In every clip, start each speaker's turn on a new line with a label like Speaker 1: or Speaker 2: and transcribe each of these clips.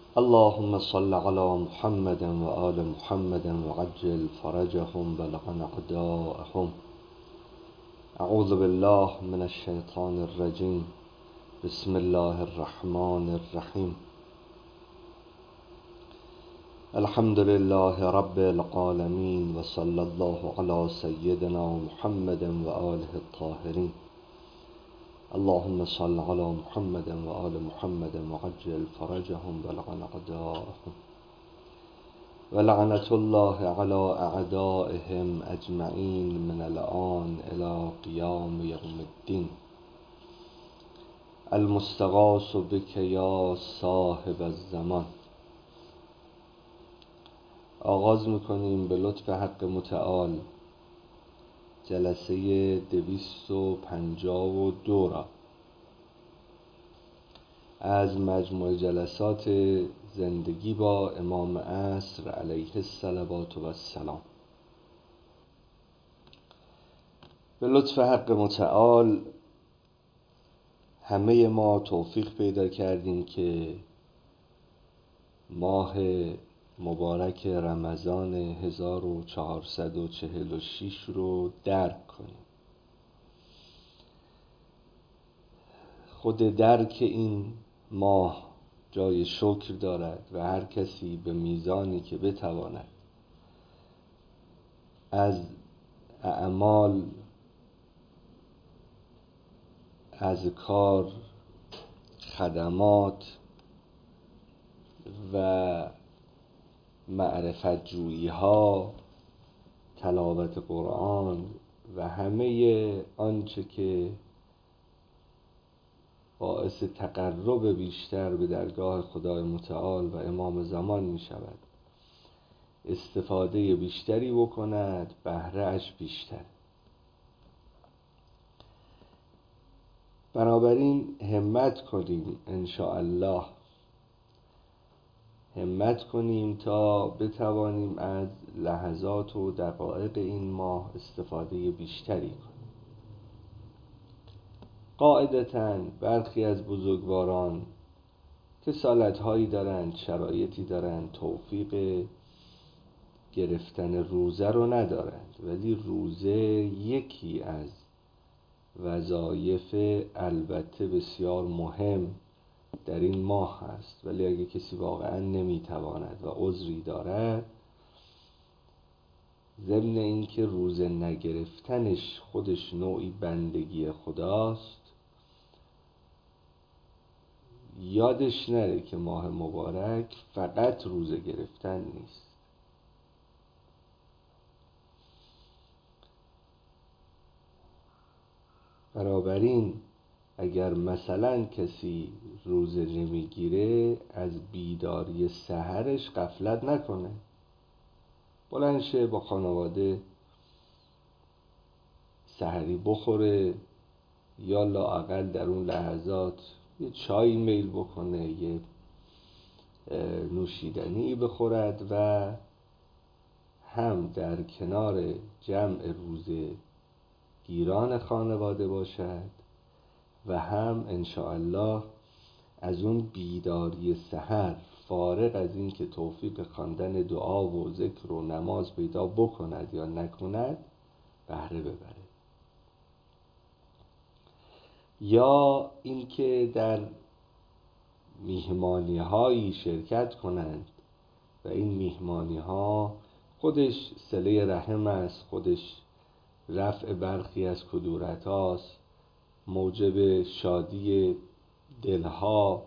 Speaker 1: اللهم صل على محمد وآل محمد وعجل فرجهم بلغ أعداءهم. أعوذ بالله من الشيطان الرجيم. بسم الله الرحمن الرحيم. الحمد لله رب العالمين وصلى الله على سيدنا محمد وآله الطاهرين. اللهم صل على محمد وآل محمد وعجل فرجهم بلغ أعداءهم. ولعنة الله على أعدائهم أجمعين من الآن إلى قيام يوم الدين. المستغاث بك یا صاحب الزمان. آغاز میکنیم به لطف حق متعال جلسه 252 را از مجموع جلسات زندگی با امام عصر علیه الصلوات و السلام. به لطف حق متعال همه ما توفیق پیدا کردیم که ماه مبارک رمضان 1446 رو درک کنیم. خود درک این ماه جای شکر دارد و هر کسی به میزانی که بتواند از اعمال، اذکار، خدمات و معرفت جویی ها، تلاوت قرآن و همه آنچه که باعث تقرب بیشتر به درگاه خدای متعال و امام زمان می شود، استفاده بیشتری بکند، بهره اش بیشتر. بنابراین همت کنیم، انشاءالله همت کنیم تا بتوانیم از لحظات و دقایق این ماه استفاده بیشتری کنیم. قاعدتاً برخی از بزرگواران کسالت‌هایی دارند، شرایطی دارند، توفیق گرفتن روزه رو ندارند، ولی روزه یکی از وظایف البته بسیار مهم در این ماه است. ولی اگه کسی واقعا نمیتواند و عذری دارد، ضمن این که روزه نگرفتنش خودش نوعی بندگی خداست، یادش نره که ماه مبارک فقط روزه گرفتن نیست. بنابراین اگر مثلا کسی روزه نمیگیره، از بیداری سحرش غفلت نکنه، بلند شه با خانواده سحری بخوره، یا لااقل در اون لحظات یه چای میل بکنه، یه نوشیدنی بخورد و هم در کنار جمع روزه گیران خانواده باشد و هم انشاءالله از اون بیداری سحر، فارغ از این که توفیق خواندن دعا و ذکر و نماز پیدا بکند یا نکند، بهره ببره. یا اینکه در میهمانی هایی شرکت کنند و این میهمانی ها خودش صله رحم است، خودش رفع برخی از کدورت هاست، موجب شادی دلها،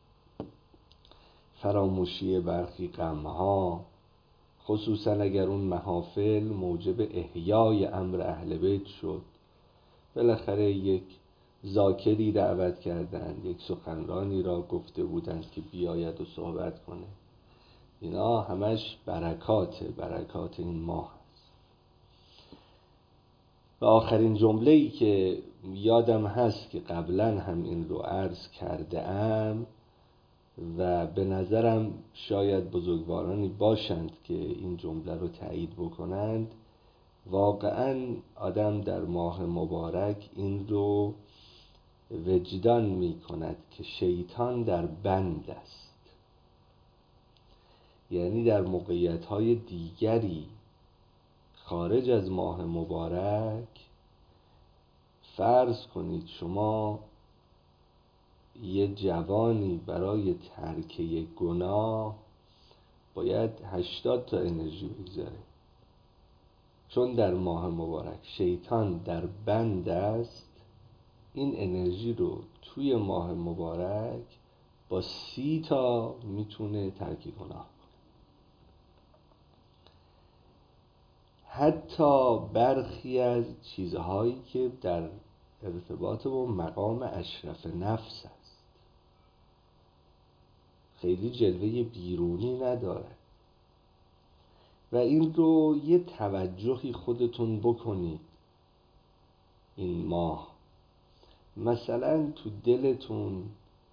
Speaker 1: فراموشی برخی غمها، خصوصا اگر اون محافل موجب احیای امر اهل بیت شد. بالاخره یک ذاکری دعوت کردند، یک سخنرانی را گفته بودند که بیاید و صحبت کنه. اینا همش برکات این ماه است. و آخرین جمله‌ای که یادم هست که قبلا هم این رو عرض کرده ام و به نظرم شاید بزرگوارانی باشند که این جمله رو تایید بکنند، واقعا آدم در ماه مبارک این رو وجدان می کند که شیطان در بند است. یعنی در موقعیت‌های دیگری خارج از ماه مبارک، فرض کنید شما یه جوانی برای ترک یک گناه باید 80 تا انرژی بگذاره، چون در ماه مبارک شیطان در بند است. این انرژی رو توی ماه مبارک با 30 تا میتونه ترک گناه. حتی برخی از چیزهایی که در ارتباط با مقام اشرف نفس است، خیلی جلوه بیرونی نداره و این رو یه توجهی خودتون بکنید. این ماه مثلا تو دلتون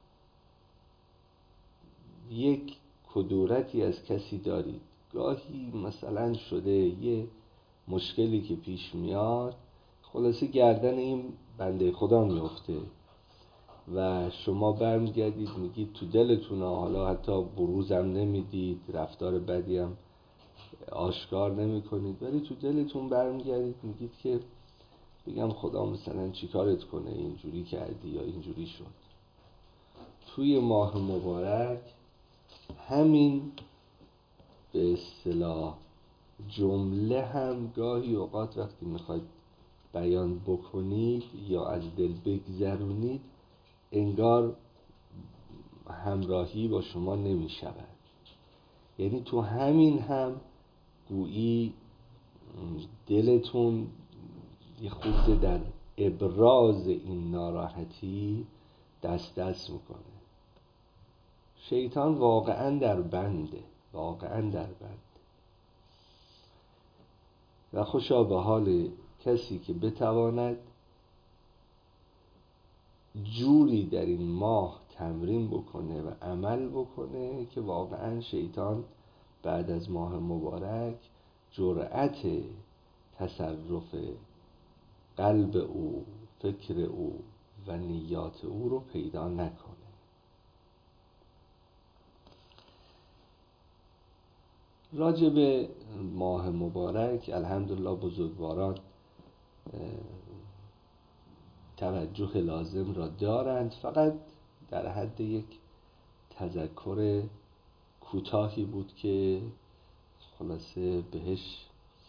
Speaker 1: یک کدورتی از کسی دارید، گاهی مثلا شده یه مشکلی که پیش میاد خلاصه گردن این بنده خدا میفته و شما برمیگردید میگید تو دلتون، حالا حتی بروزم نمیدید، رفتار بدی هم آشکار نمی کنید، ولی تو دلتون برمیگردید میگید که بگم خدا مثلا چی کارت کنه، اینجوری کردی یا اینجوری شد. توی ماه مبارک همین به اصطلاح جمله هم گاهی اوقات وقتی میخواید بیان بکنید یا از دل بگذرونید انگار همراهی با شما نمیشود. یعنی تو همین هم گویی دلتون یه خورده در ابراز این ناراحتی دست میکنه. شیطان واقعا در بنده، واقعا در بند و خوشا به حال کسی که بتواند جوری در این ماه تمرین بکنه و عمل بکنه که واقعا شیطان بعد از ماه مبارک جرأت تصرف قلب او، فکر او و نیات او رو پیدا نکنه. راجع به ماه مبارک الحمدلله بزرگواران توجه لازم را دارند، فقط در حد یک تذکر کوتاهی بود که خلاصه بهش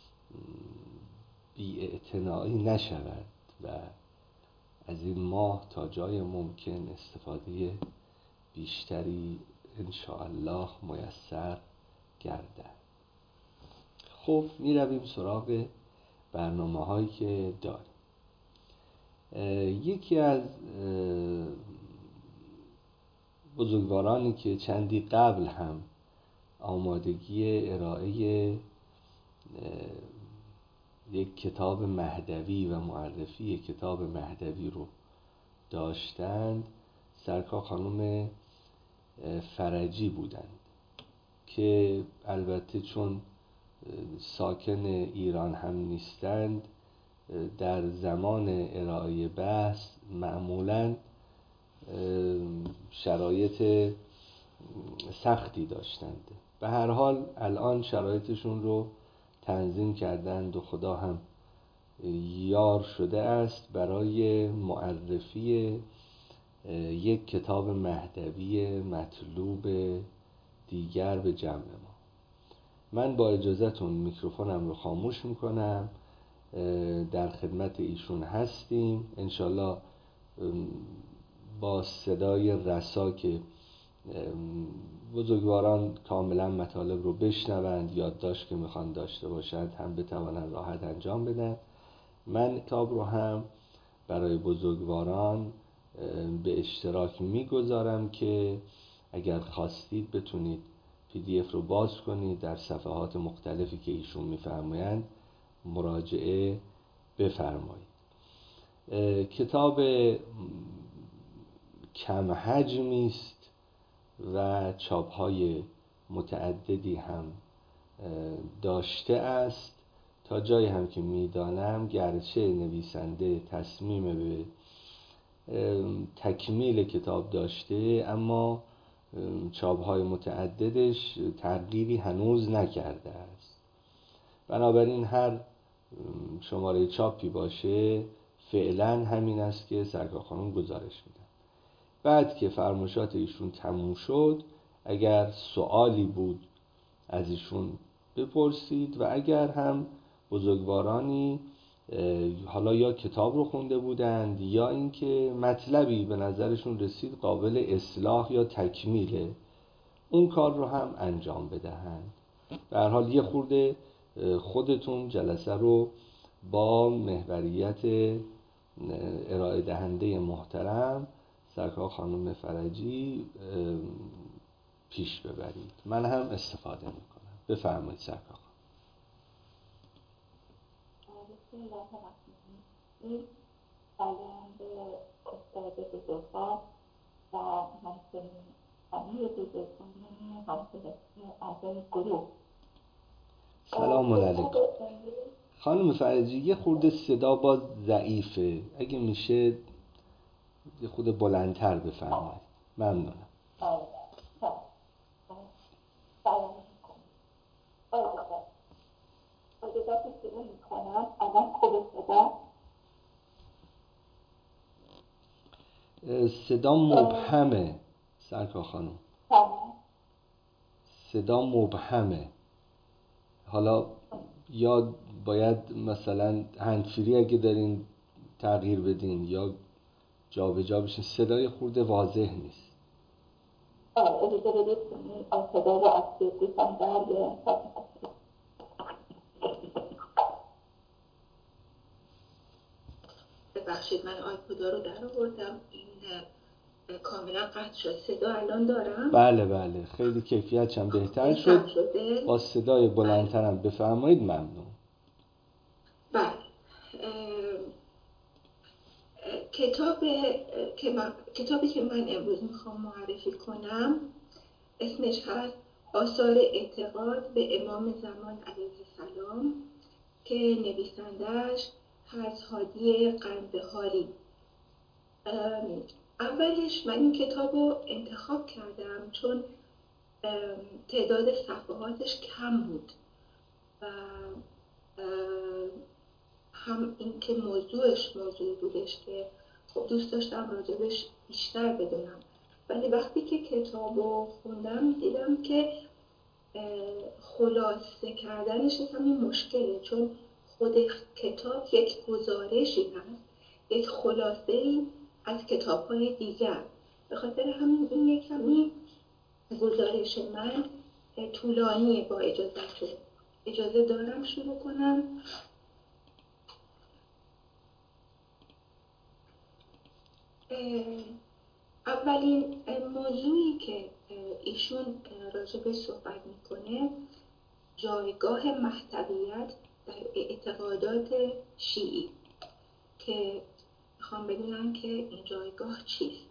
Speaker 1: بی‌اعتنایی نشود و از این ماه تا جای ممکن استفاده بیشتری انشاءالله میسر گردد. خب می رویم سراغ برنامه هایی که داریم. یکی از بزرگوارانی که چندی قبل هم آمادگی ارائه یک کتاب مهدوی و معرفی کتاب مهدوی رو داشتند سرکار خانم فرجی بودند که البته چون ساکن ایران هم نیستند در زمان ارائه بحث معمولاً شرایط سختی داشتند. به هر حال الان شرایطشون رو تنظیم کردند و خدا هم یار شده است برای معرفی یک کتاب مهدوی مطلوب دیگر به جمع ما. من با اجازهتون میکروفونم رو خاموش میکنم، در خدمت ایشون هستیم. انشالله با صدای رسا که بزرگواران کاملا مطالب رو بشنوند، یادداشت که میخوان داشته باشند هم بتوانند راحت انجام بدن. من کتاب رو هم برای بزرگواران به اشتراک میگذارم که اگر خواستید بتونید PDF رو باز کنید، در صفحات مختلفی که ایشون میفرمایند مراجعه بفرمایید. کتاب کم حجمی است و چاپ‌های متعددی هم داشته است. تا جایی هم که میدانم گرچه نویسنده تصمیم به تکمیل کتاب داشته، اما چاپ‌های متعددش تغییری هنوز نکرده است. بنابراین هر شماره چاپی باشه فعلا همین است که سرکار خانم گزارش میدن. بعد که فرمایشات ایشون تموم شد، اگر سوالی بود از ایشون بپرسید و اگر هم بزرگوارانی حالا یا کتاب رو خونده بودند یا اینکه مطلبی به نظرشون رسید قابل اصلاح یا تکمیله، اون کار رو هم انجام بدهند. به هر حال یه خورده خودتون جلسه رو با محوریت ارائه دهنده محترم سرکار خانم فرجی پیش ببرید. من هم استفاده میکنم. بفرمایید سرکار خانم.
Speaker 2: بسم الله الرحمن الرحیم. سلام به استاد بزرگوار و همه بزرگان همکلاسی اعضای گروه.
Speaker 1: سلام علیکم. خانم فرجی یه خورده صدا باز ضعیفه، اگه میشه یه خورده بلندتر بفرمایید. ممنونم.
Speaker 2: سلام علیکم. اجازه صدا میکنم. الان خوب
Speaker 1: صدا مبهمه سرکار خانم. صدا مبهمه. حالا یا باید مثلا هندفری اگه دارین تغییر بدین یا جا به جا بشین. صدای خورده واضح نیست.
Speaker 2: اجازه بدید صدا رو از سیستم در بیارم. ببخشید من آیپودا رو در آوردم. این کاملا قطع شد. صدا الان دارم؟
Speaker 1: بله بله خیلی کیفیتش هم بهتر شد. با صدای بلندترم بفرمایید. ممنون.
Speaker 2: بله. کتابی که من امروز میخوام معرفی کنم اسمش هست آثار اعتقاد به امام زمان علیه السلام که نویسنده‌اش هست هادی قندهاری. اولش من این کتاب رو انتخاب کردم چون تعداد صفحاتش کم بود و هم اینکه موضوعی بودش که خب دوست داشتم راجبش بیشتر بدونم. ولی وقتی که کتاب رو خوندم دیدم که خلاصه کردنش کمی مشکله، چون خود کتاب یک گزارشی هست، یک خلاصه‌ای از کتاب‌های دیگر. به خاطر همین این یک کمی گزارش من طولانیه. با اجازه دارم شروع کنم. اولین موضوعی که ایشون راجبش صحبت میکنه جایگاه مهدویت در اعتقادات شیعی، که میخوام بدونم که این جایگاه چیست.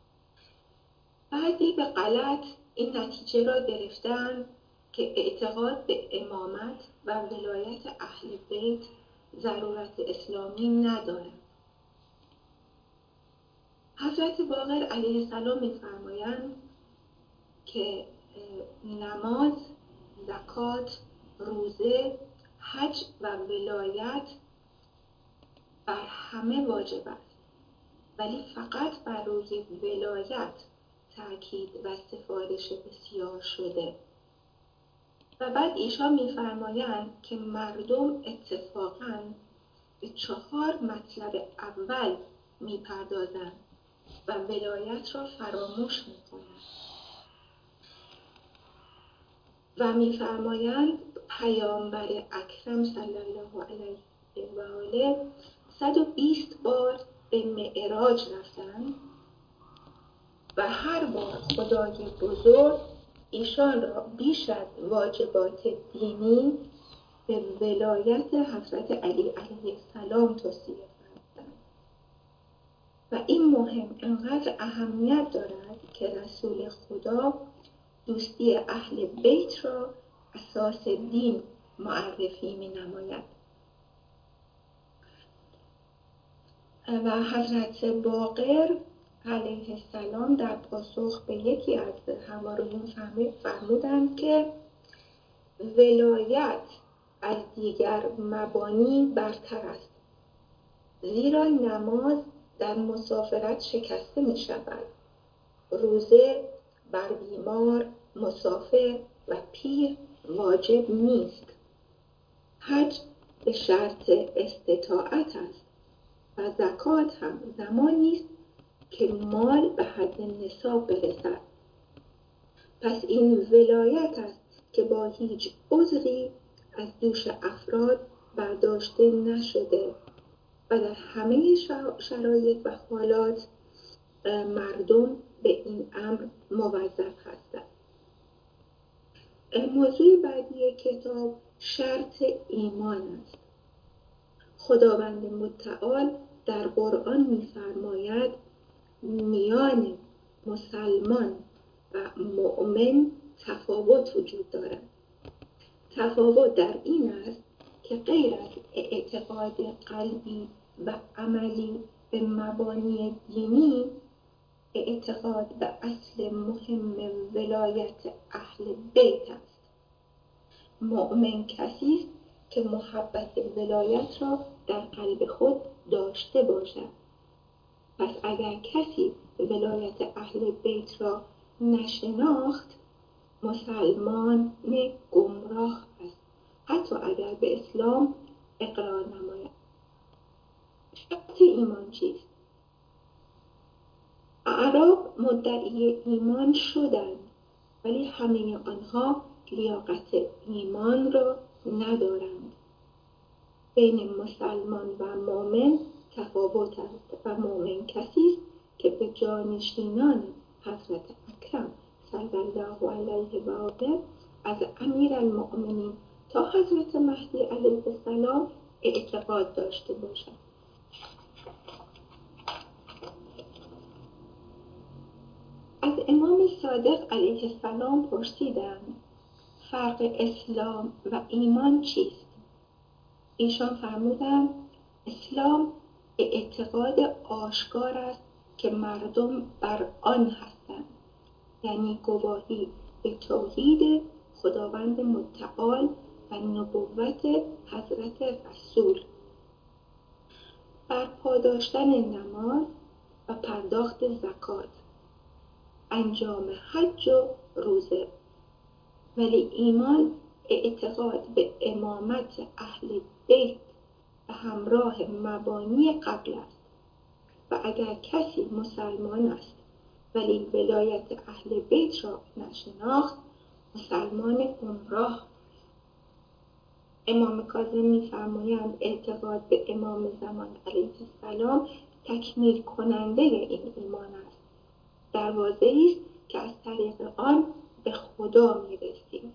Speaker 2: بعضی به غلط این نتیجه را گرفتن که اعتقاد به امامت و ولایت اهل بیت ضرورت اسلامی ندارد. حضرت باقر علیه السلام می‌فرمایند که نماز، زکات، روزه، حج و ولایت بر همه واجب است، ولی فقط بر روی ولایت تأکید و سفارش بسیار شده. و بعد ایشان می‌فرمایند که مردم اتفاقاً به 4 مطلب اول می‌پردازند و ولایت را فراموش می‌کنند و می‌فرمایند پیامبر اکرم صلی الله علیه و آله 120 بار به معراج رفتند و هر بار خدای بزرگ ایشان را بیش از واجبات دینی به ولایت حضرت علی علیه السلام توصیه فرمودند. و این مهم انقدر اهمیت دارد که رسول خدا دوستی اهل بیت را اساس دین معرفی می نماید. و حضرت باقر علیه السلام در پاسخ به یکی از حواریون فرمودند که ولایت از دیگر مبانی برتر است، زیرا نماز در مسافرت شکسته می شود، روزه بر بیمار، مسافر و پیر واجب نیست، حج به شرط استطاعت است و زکات هم زمانی است که مال به حد نصاب برسد. پس این ولایت است که با هیچ عذری از دوش افراد برداشته نشده و در همه شرایط و حالات مردم به این امر موظف هستند. موضوع بعدی کتاب شرط ایمان است. خداوند متعال در قرآن می‌فرماید میان مسلمان و مؤمن تفاوت وجود دارد. تفاوت در این است که غیر از اعتقاد قلبی و عملی به مبانی دینی، اعتقاد به اصل مهم ولایت اهل بیت است. مؤمن کسی است که محبت ولایت را در قلب خود داشته باشد. پس اگر کسی ولایت اهل بیت را نشناخت، مسلمان گمراه است، حتی اگر به اسلام اقرار نماید. شرط ایمان چیست؟ اعراب مدعی ایمان شدند، ولی همه آنها لیاقت ایمان را ندارند. بین مسلمان و مؤمن تفاوت است و مؤمن کسی است که به جانشینان حضرت اکرم صلی الله علیه و آله از امیرالمؤمنین تا حضرت مهدی علیه السلام اعتقاد داشته باشد. از امام صادق علیه السلام پرسیدند فرق اسلام و ایمان چیست؟ ایشان فرمودند اسلام اعتقاد آشکار است که مردم بر آن هستند، یعنی گواهی به توحید خداوند متعال و نبوت حضرت رسول، برپا داشتن نماز و پرداخت زکات، انجام حج و روزه. ولی ایمان اعتقاد به امامت اهل بیت به همراه مبانی قبل است و اگر کسی مسلمان است ولی ولایت اهل بیت را نشناخت، مسلمان گمراه. امام کاظم می‌فرمایند اعتقاد به امام زمان علیه السلام تکمیل کننده این ایمان است، دروازه‌ای است که از طریق آن به خدا می‌رسیم.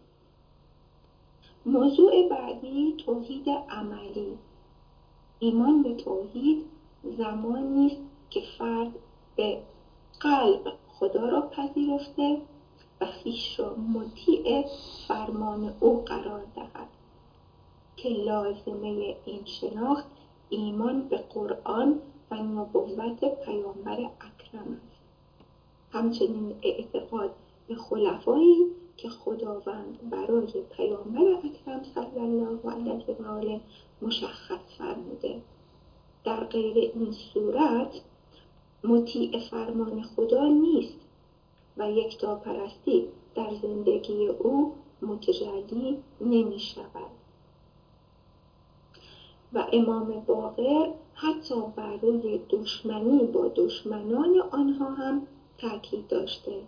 Speaker 2: موضوع بعدی توحید عملی. ایمان به توحید زمانی است که فرد به قلب خدا را پذیرفته و خویش را مطیع فرمان او قرار دهد که لازمه این شناخت ایمان به قرآن و نبوت پیامبر اکرم است. همچنین اعتقاد به خلفایی که خداوند برای پیامبر اکرم صلی الله علیه و آله مشخص فرموده. در غیر این صورت مطیع فرمان خدا نیست و یکتاپرستی در زندگی او متجلی نمی شود. و امام باقر حتی برای دشمنی با دشمنان آنها هم تاکید داشته.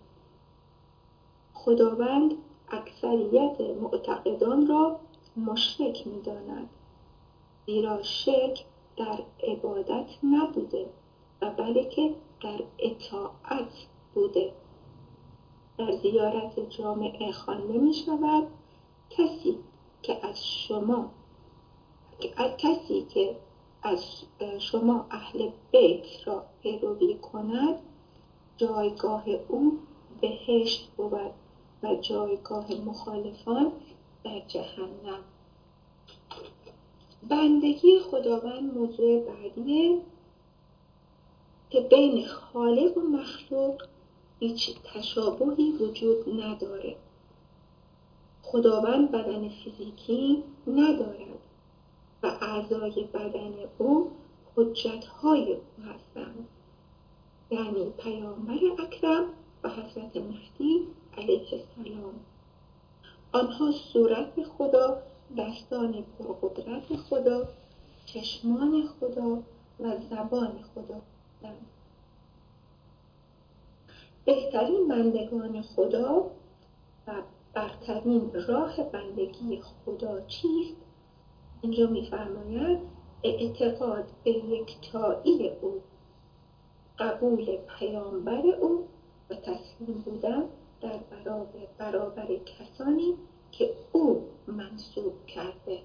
Speaker 2: خداوند اکثریت معتقدان را مشرک می داند، زیرا شرک در عبادت نبوده و بلکه در اطاعت بوده. در زیارت جامع خوانده می شود کسی که از شما اهل بیت را پیروی کند، جایگاه او بهشت بود و جایگاه مخالفان در جهنم. بندگی خداوند موضوع بعدیه. که بین خالق و مخلوق هیچ تشابهی وجود نداره. خداوند بدن فیزیکی ندارد و اعضای بدن او حجت‌های او هستند، یعنی پیامبر اکرم و حضرت مهدی علیه السلام. آنها صورت خدا، دستان پرقدرت خدا، چشمان خدا و زبان خدا هستند. بهترین بندگان خدا و برترین راه بندگی خدا چیست؟ اینجا می‌فرماید اعتقاد به یکتایی او، قبول پیامبر او و تسلیم بودن در برابر کسانی که او منصوب کرده.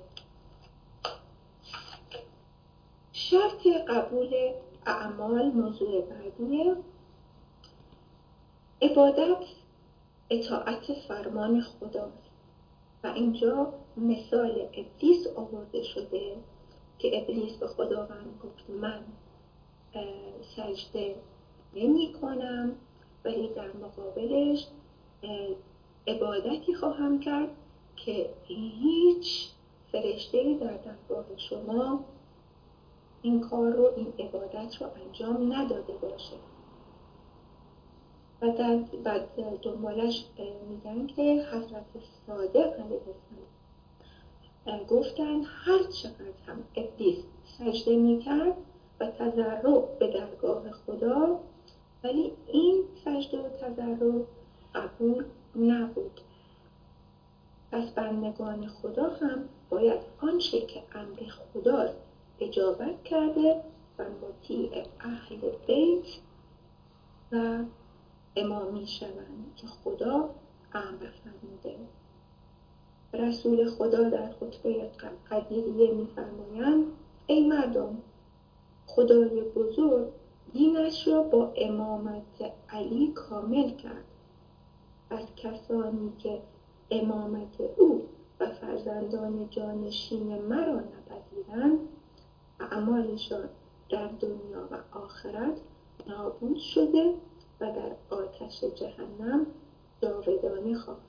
Speaker 2: شرط قبول اعمال موضوع بعدیه. عبادت اطاعت فرمان خداست و اینجا مثال ابلیس آورده شده که ابلیس به خداوند گفت من سجده نمی کنم، ولی در مقابلش عبادتی خواهم کرد که هیچ فرشته‌ای در درگاه شما این کار رو، این عبادت رو انجام نداده باشه. و بعد دنبالش میگن که حضرت صادق علیه السلام گفتن هر چقدر هم ابلیس سجده میکرد و تضرع به درگاه خدا، ولی این سجده و تضرع قبول نبود. پس بندگان خدا هم باید آنچه که امر خداست اجابت کرده و مطیع اهل بیت و امامی شوند که خدا امر فرموده. رسول خدا در خطبه قدیریه می‌فرمایند ای مردم، خدای بزرگ دینش را با امامت علی کامل کرد. از کسانی که امامت او و فرزندان جانشین مرا نپذیرند، اعمالشان در دنیا و آخرت نابود شده و در آتش جهنم جاودانه خواهند.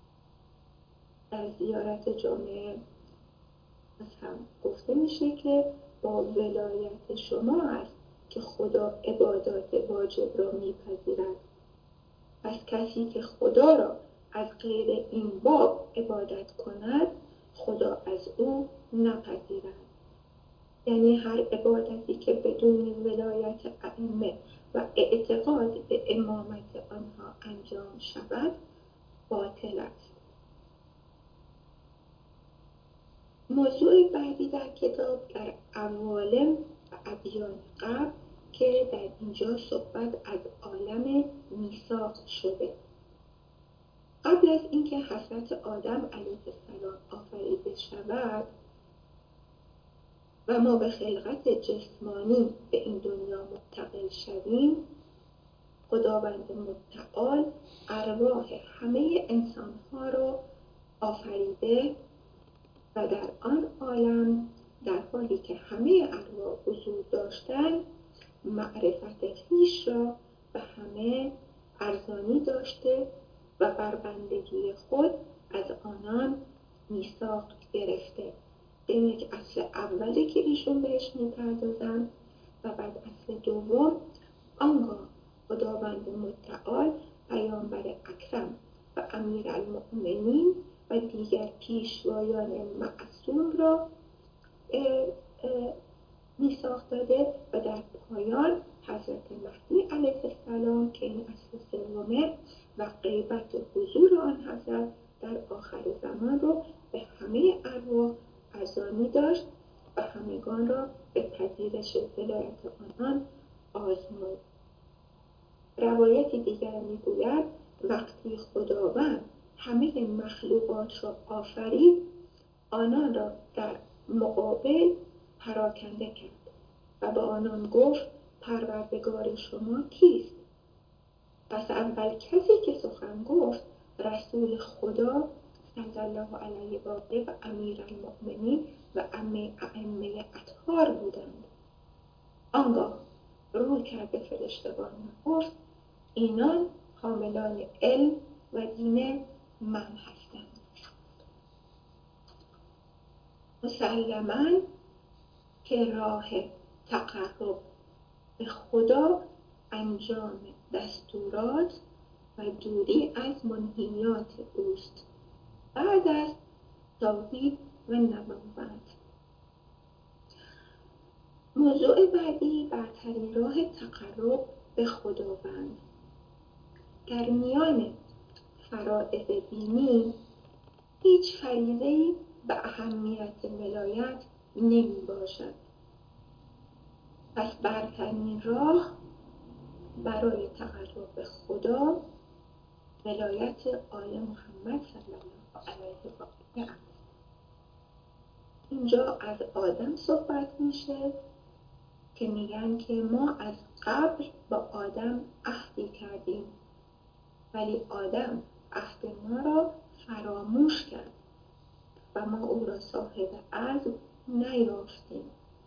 Speaker 2: در زیارت جامعه هم گفته میشه که با ولایت شما است که خدا عبادات واجب را میپذیرد. پس کسی که خدا را از غیر این باب عبادت کند، خدا از او نپذیرد. یعنی هر عبادتی که بدون ولایت ائمه و اعتقاد به امامت آنها انجام شود باطل است. موضوع بعدی در کتاب در عوالم و ادیان قبل که در اینجا صحبت از عالم میثاق شده. قبل از اینکه حضرت آدم علیه السلام آفریده شود و ما به خلقت جسمانی به این دنیا منتقل شویم، خداوند متعال ارواح همه انسانها را آفریده و در آن عالم در حالی که همه ارواح حضور داشتند، معرفت خویش را به همه ارزانی داشته و بر بندگی خود از آنان میثاق گرفته. این یک اصل اولی که ایشون بهش میپردازن و بعد اصل دوم آنگاه خداوند متعال پیامبر اکرم و امیرالمؤمنین و دیگر پیشوایان معصوم را میثاق داده و در پایان حضرت مهدی علیه السلام که این اصل سومه و غیبت و حضور آن حضرت در آخر زمان رو به همه ارواح ارزانی داشت و همگان را به پذیرش ولایت آنان آزمود. روایتی دیگر میگوید وقتی خداوند همه مخلوقات را آفرید، آنان را در مقابل پراکنده کرد و به آنان گفت پروردگار شما کیست؟ پس اول کسی که سخن گفت رسول خدا صلی الله علیه و آله و امیرالمؤمنین و ائمه اطهار بودند. آنگاه رو کرد به فرشتگان و گفت اینان حاملان علم و دین من هستند. مسلماً که راه تقرب به خدا انجام دستورات و دوری از منهیات اوست بعد از توحید و نبوت. موضوع بعدی برترین راه تقرب به خداوند. در میان فرائض دینی هیچ فریضه‌ای به اهمیت ولایت نمی باشد. پس برترین راه برای تقرب به خدا ولایت آل محمد صلی الله علیه و آله است. اینجا از آدم صحبت میشه که میگن که ما از قبل با آدم عهدی کردیم ولی آدم عهد ما را فراموش کرد و ما او را صاحب عزم نیافتیم.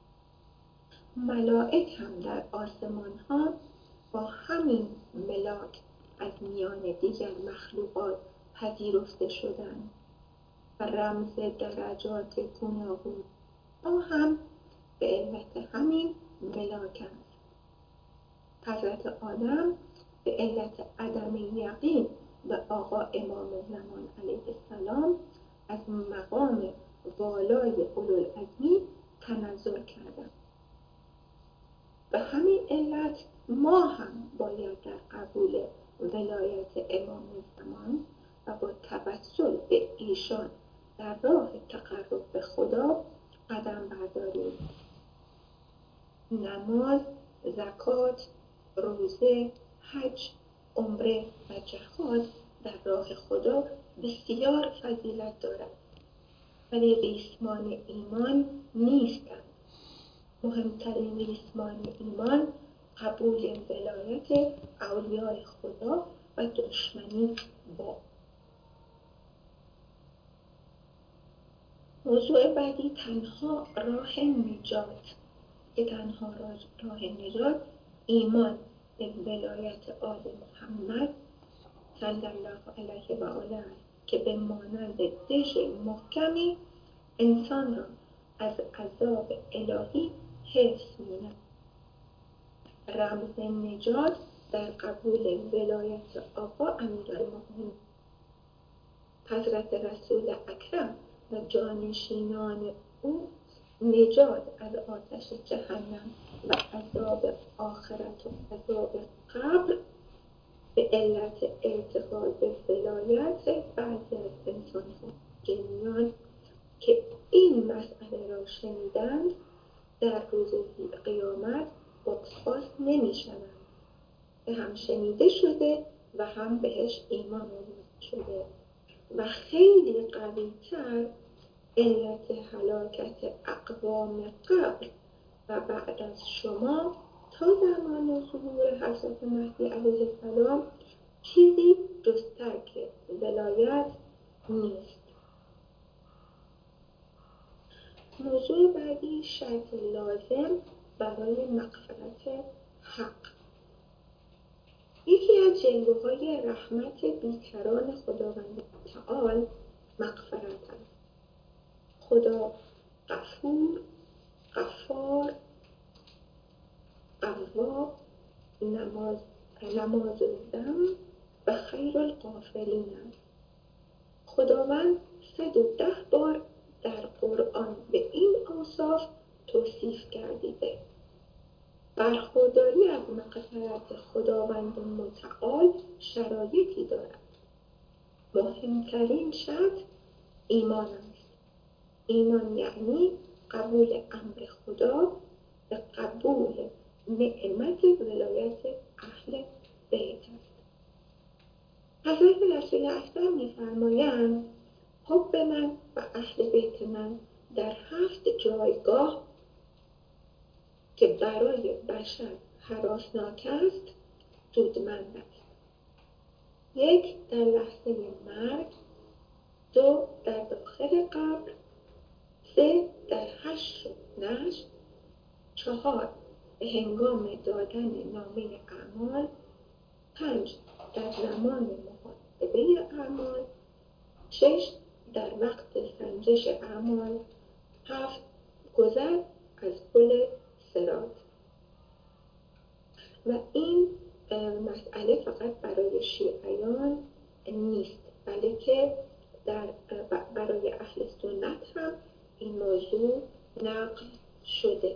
Speaker 2: ملائک هم در آسمان ها با همین ملاک از میان دیگر مخلوقات پذیرفته شدند و رمز درجات گوناگون ما هم به علت همین ملاک است. حضرت آدم به علت عدم یقین به آقا امام زمان علیه السلام از مقام والای اولوالعزمی تنزل کردند. به همین علت ما هم باید در قبول ولایت امام زمان و با توسل به ایشان در راه تقرب به خدا قدم برداریم. نماز، زکات، روزه، حج، عمره و جهاد در راه خدا بسیار فضیلت دارد ولی ریسمان ایمان نیستند. مهمترین ریسمان ایمان قبول ولایت اولیای خدا و دشمنی با. موضوع بعدی تنها راه نجات که تنها راه نجات ایمان به ولایت آل محمد صلی الله علیه و آله است که به مانند دژ محکمی انسان را از عذاب الهی حفظ می‌کند. رمز نجات در قبول ولایت آقا امیرالمؤمنین حضرت رسول اکرم و جانشینان او نجات از آتش جهنم و عذاب آخرت و عذاب قبر به علت اعتقاد به ولایت بعضی از انسان‌ها جنیان که این مسئله را شنیدند در روز قیامت وسواس نمی‌شوند که هم شنیده شده و هم بهش ایمان آورده شده و خیلی قوی‌تر علت هلاکت اقوام قبل و بعد از شما تا زمان ظهور حضرت مهدی علیه السلام چیزی جز ترک ولایت نیست. موضوع بعدی شرط لازم برای مغفرت حق. یکی از جلوه‌های رحمت بیکران خداوند تعالی مغفرت است. خدا غفور، غفار، قواب، نماز الدم و خیر الغافرین است. خداوند 110 بار در قرآن به این اوصاف توصیف گردیده. برخورداری از مغفرت خداوند متعال شرایطی دارد. مهمترین شرط ایمان است. ایمان یعنی قبول امر خدا به قبول نعمت ولایت اهل بیت است. حضرت رسول اکرم می‌فرمایند حب من و اهل بیت من در 7 جایگاه که برای بشر هراسناک است سودمند است. 1 در لحظه مرگ، 2 در داخل قبر، 3 در حشر و نشر، 4 به هنگام دادن نامه اعمال، 5 در زمان محاسبه اعمال، 6 در وقت سنجش اعمال، 7 گذر از پل صراط. و این مسئله فقط برای شیعیان نیست، بلکه برای اهل سنت هم این موضوع نقل شده.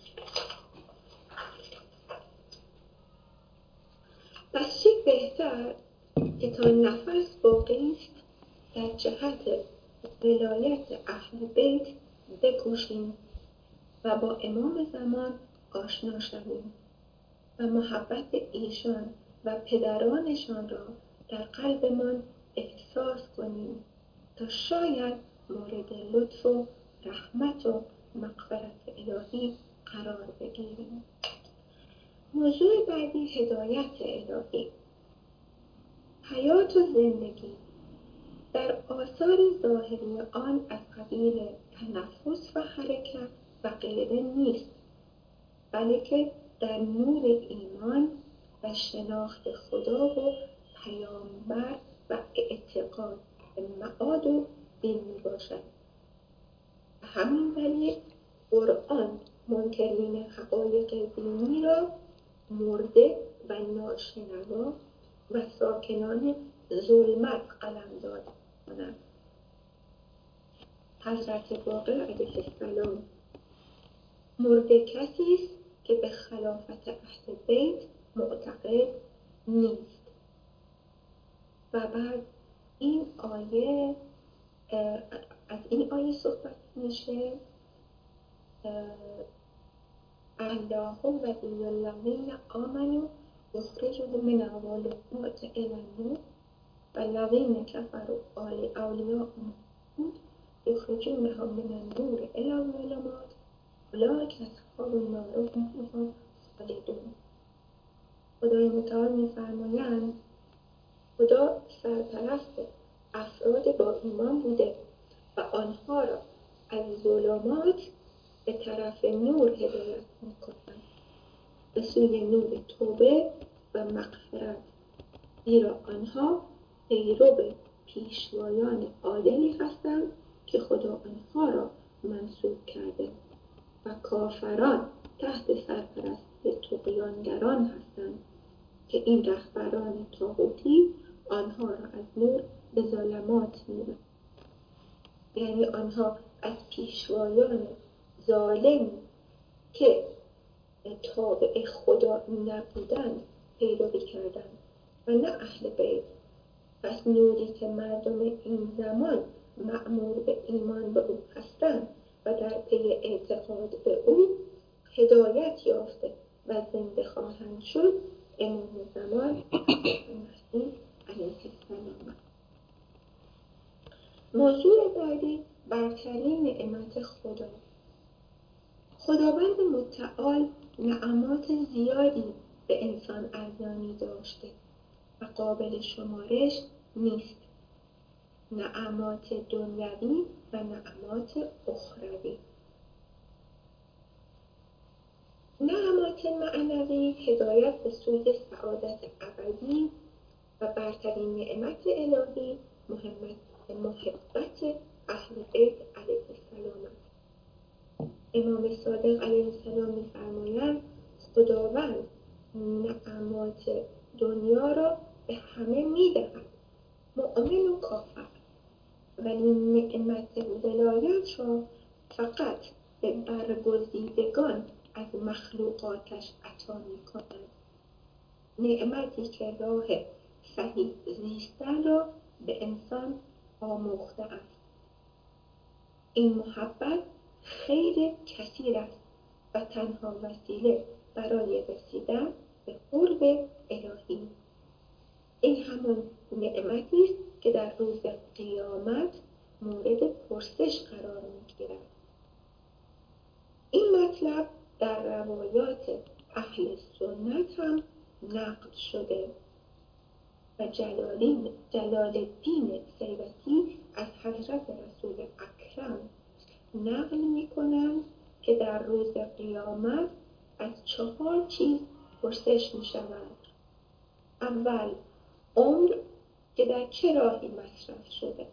Speaker 2: پس چه بهتر که تا نفس باقی است در جهت ولایت اهل بیت بکوشیم و با امام زمان آشنا شویم و محبت ایشان و پدرانشان را در قلبمان احساس کنیم تا شاید مورد لطف و رحمت و مغفرت الهی قرار بگیریم. موضوع بعدی هدایت الهی. حیات و زندگی در آثار ظاهری آن از قبیل تنفس و حرکت و غیره نیست، بلکه در نور ایمان و شناخت خدا و پیامبر و اعتقاد به معاد و دین می باشد. همین دلیل قرآن منکرین حقایق دینی را مرده و ناشنوا و ساکنان ظلمت قلمداد کنند. حضرت باقر علیه السلام: مرده کسی است که به خلافت اهل بیت معتقد نیست. و بعد این آیه از این آیه صحبت میشه: الله ولی الذین آمنوا یخرجهم من الظلمات الی النور والذین کفروا اولیاءهم یخرجونهم من النور الی الظلمات اولئک اصحاب النار هم فیها خالدون. خدای متعال می‌فرمایند خدا سرپرست افراد با ایمان بوده و آنها را از ظلمات به طرف نور هدایت می‌کند، به سوی نور توبه و مغفرت، زیرا آنها پیرو پیشوایان عادلی هستند که خدا آنها را منصوب کرده و کافران تحت سرپرستی طغیانگران هستند که این رهبران طاغوتی آنها را از نور به ظلمات می‌برند. یعنی آنها از پیشوایان ظالم که تابع خدا نبودند پیروی کردند و نه اهل بیت. پس نوری که مردم این زمان مأمور به ایمان به او هستند و در پی اعتقاد به او هدایت یافته و زنده خواهند شد، امام زمان مسیح علیه السلام. موضوع بعدی برترین نعمت خدا. خداوند متعال نعمات زیادی به انسان ارزانی داشته و قابل شمارش نیست. نعمات دنیوی و نعمات اخروی. نعمات معنوی هدایت به سوی سعادت ابدی و برترین نعمت الهی محبت اهل بیت علیه السلام است. امام صادق علیه السلام می‌فرمایند خداوند نعمات دنیا را به همه می‌دهد، مؤمن و کافر، ولی نعمت ولایت را فقط به برگزیدگان از مخلوقاتش عطا می‌کند. نعمتی که راه صحیح زیستن را به انسان آموخته است. این محبت خیر کثیر است و تنها وسیله برای رسیدن به قرب الهی. این همان نعمتی است که در روز قیامت مورد پرسش قرار می‌گیرد. این مطلب در روایات اهل سنت هم نقل شده و جلال الدین سیوطی از حضرت رسول اکرم نقل می‌کنند که در روز قیامت از 4 چیز پرسش می شود. اول، عمر که در چه راهی مصرف شده.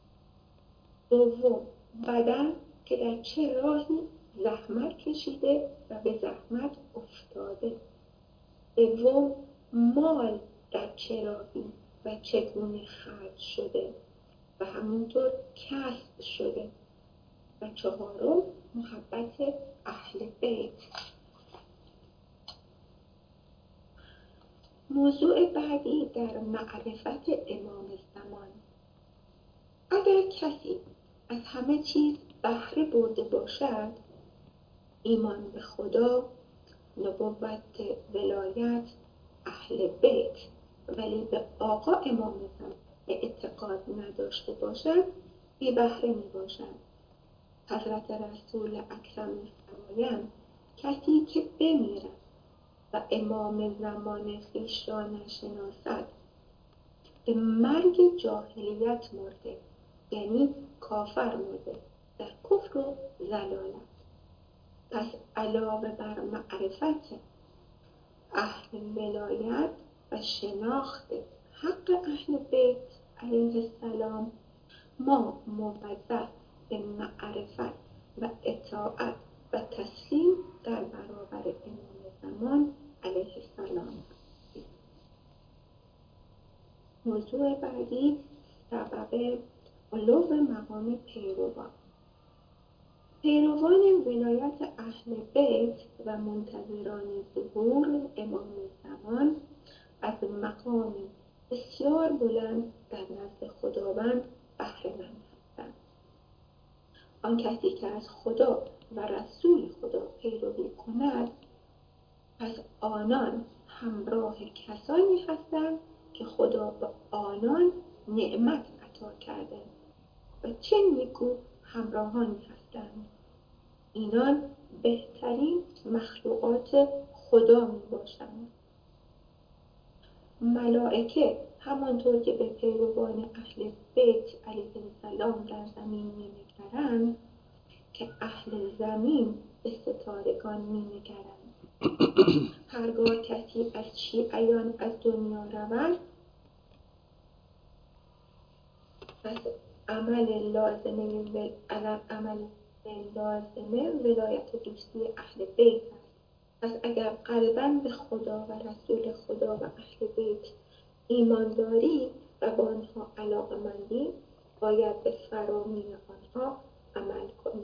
Speaker 2: دوم، بدن که در چه راهی زحمت کشیده و به زحمت افتاده. سوم، مال در چه راهی و چگونه خرج شده و همونطور کسب شده. و چهارم، محبت اهل بیت. موضوع بعدی در معرفت امام زمان. اگر کسی از همه چیز بهره برده باشد، ایمان به خدا، نبوت، ولایت، اهل بیت، ولی به آقا امام زمان اعتقاد نداشته باشد، بی بهره می باشد. حضرت رسول اکرم می‌فرمایند کسی که بمیرد و امام زمان خویش را نشناسد، به مرگ جاهلیت مرده، یعنی کافر مرده، در کفر و ضلالت. پس علاوه بر معرفت اهل ولایت و شناخت حق اهل بیت علیه السلام، ما موظف به معرفت و اطاعت و تسلیم در برابر امام زمان علیه السلام. موضوع بعدی سبب علو مقام پیروان. پیروان ولایت اهل بیت و منتظران ظهور امام زمان از مقامی بسیار بلند در نزد خداوند بهره‌مند هستند. آن کسی که از خدا و رسول خدا پیروی کند، پس آنان همراه کسانی هستند که خدا به آنان نعمت عطا کرده و چه نیکو همراهانی هستند. اینان بهترین مخلوقات خدا می باشند. ملائکه همانطور که به پیروان اهل بیت علیه السلام در زمین می نگرند، که اهل زمین به ستارگان می نگرند. هرگاه کسی از شیعیان از دنیا رود، پس عمل لازمه ولایت دوستی اهل بیت است. پس اگر قلباً به خدا و رسول خدا و اهل بیت ایمان داری و با آنها علاقه‌مندی، باید به فرامین آنها عمل کنی.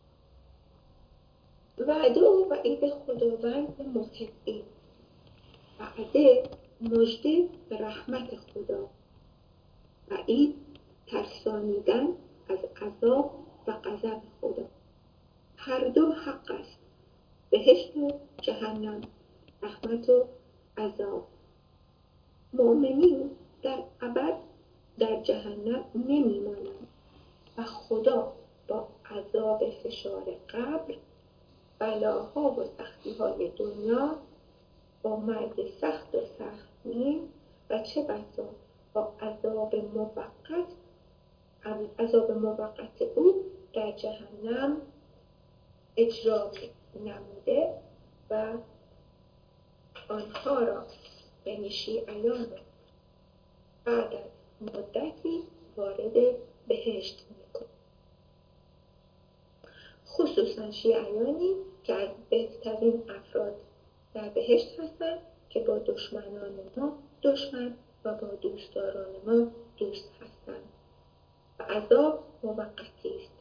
Speaker 2: وعده و وعید خداوند به محبین. وعده مژده به رحمت خدا، وعید ترسانیدن از عذاب و غضب خدا. هر دو حق است، بهشت و جهنم، رحمت و عذاب. مؤمنین در ابد در جهنم نمی‌مانند و خدا با عذاب فشار قبر، بلاها و سختی‌های دنیا، با مرگ سخت و سختگیر و چه بسا با عذاب موقت او در جهنم اجرا نموده و آنها را، یعنی شیعیان را، بعد از مدتی وارد بهشت می‌کند. خصوصا شیعیانی که از بهترین افراد در بهشت هستند که با دشمنان ما دشمن و با دوستداران ما دوست هستند و عذاب موقتی است.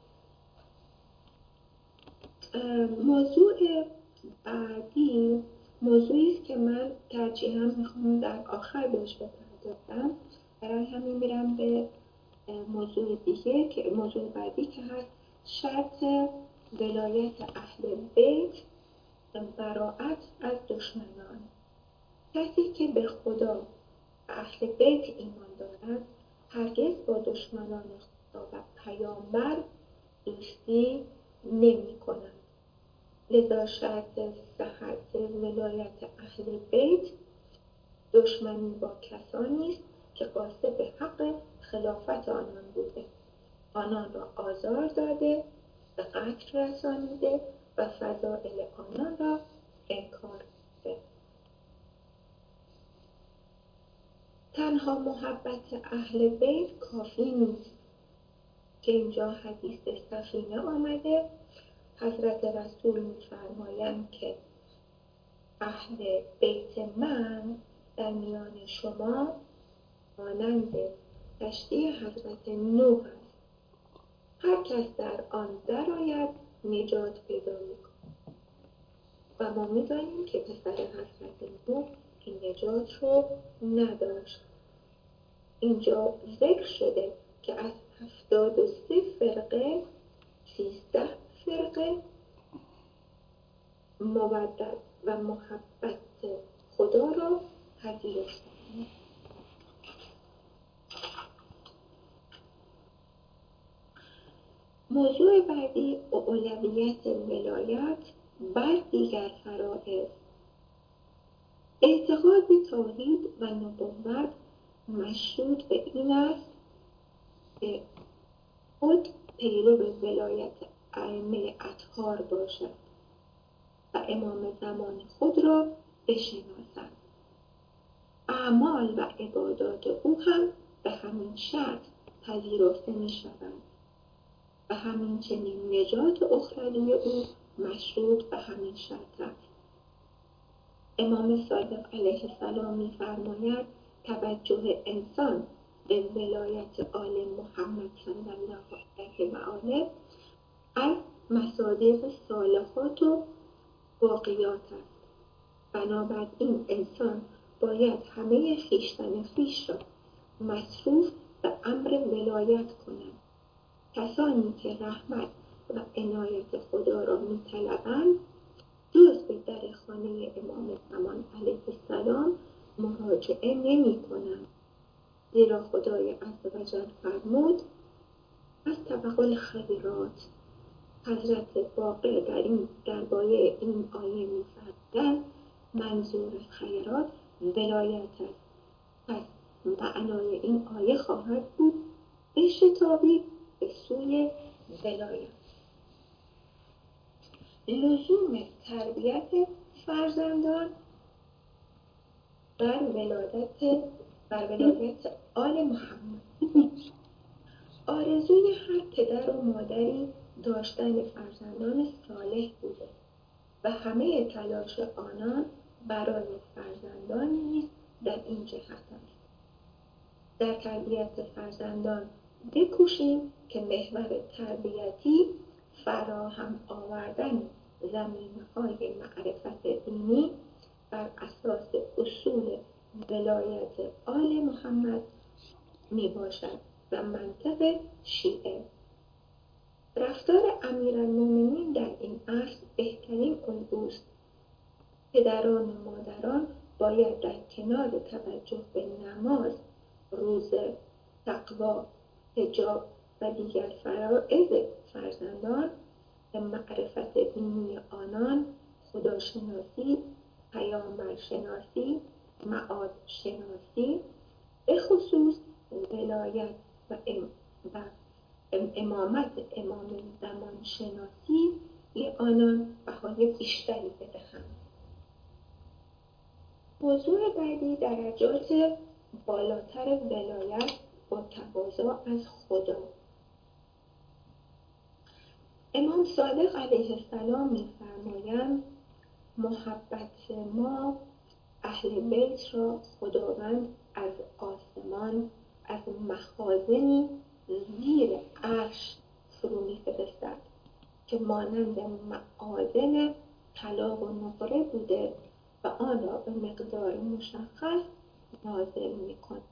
Speaker 2: موضوع بعدی موضوعی است که من ترجیحاً میخوام در آخر بهش بپردازم. برای همین میرم به موضوع دیگه که موضوع بعدی که هست شرط ولایت اهل بیت، براءت از دشمنان. کسی که به خدا و اهل بیت ایمان دارد، هرگز با دشمنان خدا و پیامبر دوستی نمی کند. لذا شرط صحت ولایت اهل بیت دشمنی با کسانی است که قاصد حق خلافت آنان بوده، آنان را آزار داده، به قتل رسانیده و فضائل آنان را انکار کرده. تنها محبت اهل بیت کافی نیست که اینجا حدیث سفینه آمده. حضرت رسول می‌فرمایند که اهل بیت من در میان شما مانند کشتی حضرت نوح است. هر کس در آن درآید نجات پیدا می‌کند. و ما می‌دانیم که پسر حضرت نوح این نجات رو نداشت. اینجا ذکر شده که از 73 فرقه 13 فرقه مودت و محبت خدا را پذیرفتند. موضوع بعدی اولویت ولایت بر دیگر فرائض. اعتقاد به توحید و نبوت مشروط به این است که خود پیرو ولایت ائمه اطهار باشد و امام زمان خود را بشناسد. اعمال و عبادات او هم به همین شرط پذیرفته می شود و همینچنین نجات اخروی او مشروط به همین شرط است. امام صادق علیه السلام می فرماید توجه انسان به ولایت آل محمد صلی الله علیه و آله از مصادیق صالحات و باقیات است. بنابراین انسان باید همه خویشتن خویش را مصروف به امر ولایت کند. کسانی که رحمت و عنایت خدا را می‌طلبند جز به در خانه امام زمان علیه السلام مراجعه نمی‌کنند، زیرا خدای عزوجل فرمود از طبق الخیرات. حضرت باقر درباره این آیه می‌فرمایند منظور از خیرات ولایت است. پس معنای این آیه خواهد بود بشتابید به سوی ولایت. لزوم تربیت فرزندان بر ولایت آل محمد. آرزوی هر پدر و مادری داشتن فرزندان صالح بوده و همه تلاش آنان برای فرزندان نیز در این جهت است. در تربیت فرزندان بکوشیم که محور تربیتی فراهم آوردن زمینه‌های معرفت دینی بر اساس اصول ولایت آل محمد می باشد و منطق شیعه. رفتار امیرالمومنین در این عصر بهترین الگوست. پدران و مادران باید در کنار توجه به نماز، روزه، تقوا، حجاب و دیگر فرائض فرزندان به معرفت دینی آنان، خداشناسی، پیامبرشناسی، معاد شناسی، به خصوص ولایت و امامت امام زمان شناسی آنان بهای بیشتری بدهند. موضوع بعدی درجات بالاتر ولایت با تقاضا از خدا. امام صادق علیه السلام می‌فرمایند محبت ما اهل بیت را خداوند از آسمان از مخازنی زیر عرش فرو می‌فرستد که مانند معادن طلا و نقره بوده و آن را به مقدار مشخص نازل می‌کند.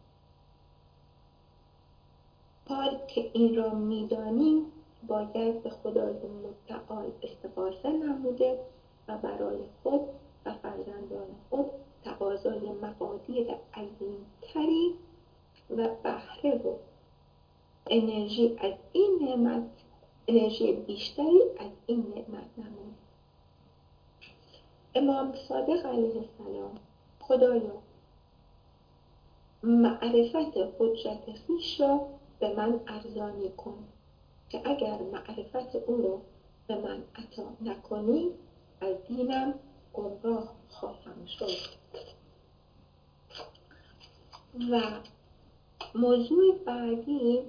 Speaker 2: حال که این را می‌دانیم باید به خدای متعال استغاثه نموده و برای خود و فرزندان خود تقاضای مقادیر عظیم‌تری و بهره و انرژی بیشتری از این نعمت نمود. امام صادق علیه السلام خدایا معرفت حجت خویش را به من ارزانی کن که اگر معرفت او را به من عطا نکنی از دینم گمراه خواهم شد. و موضوع بعدی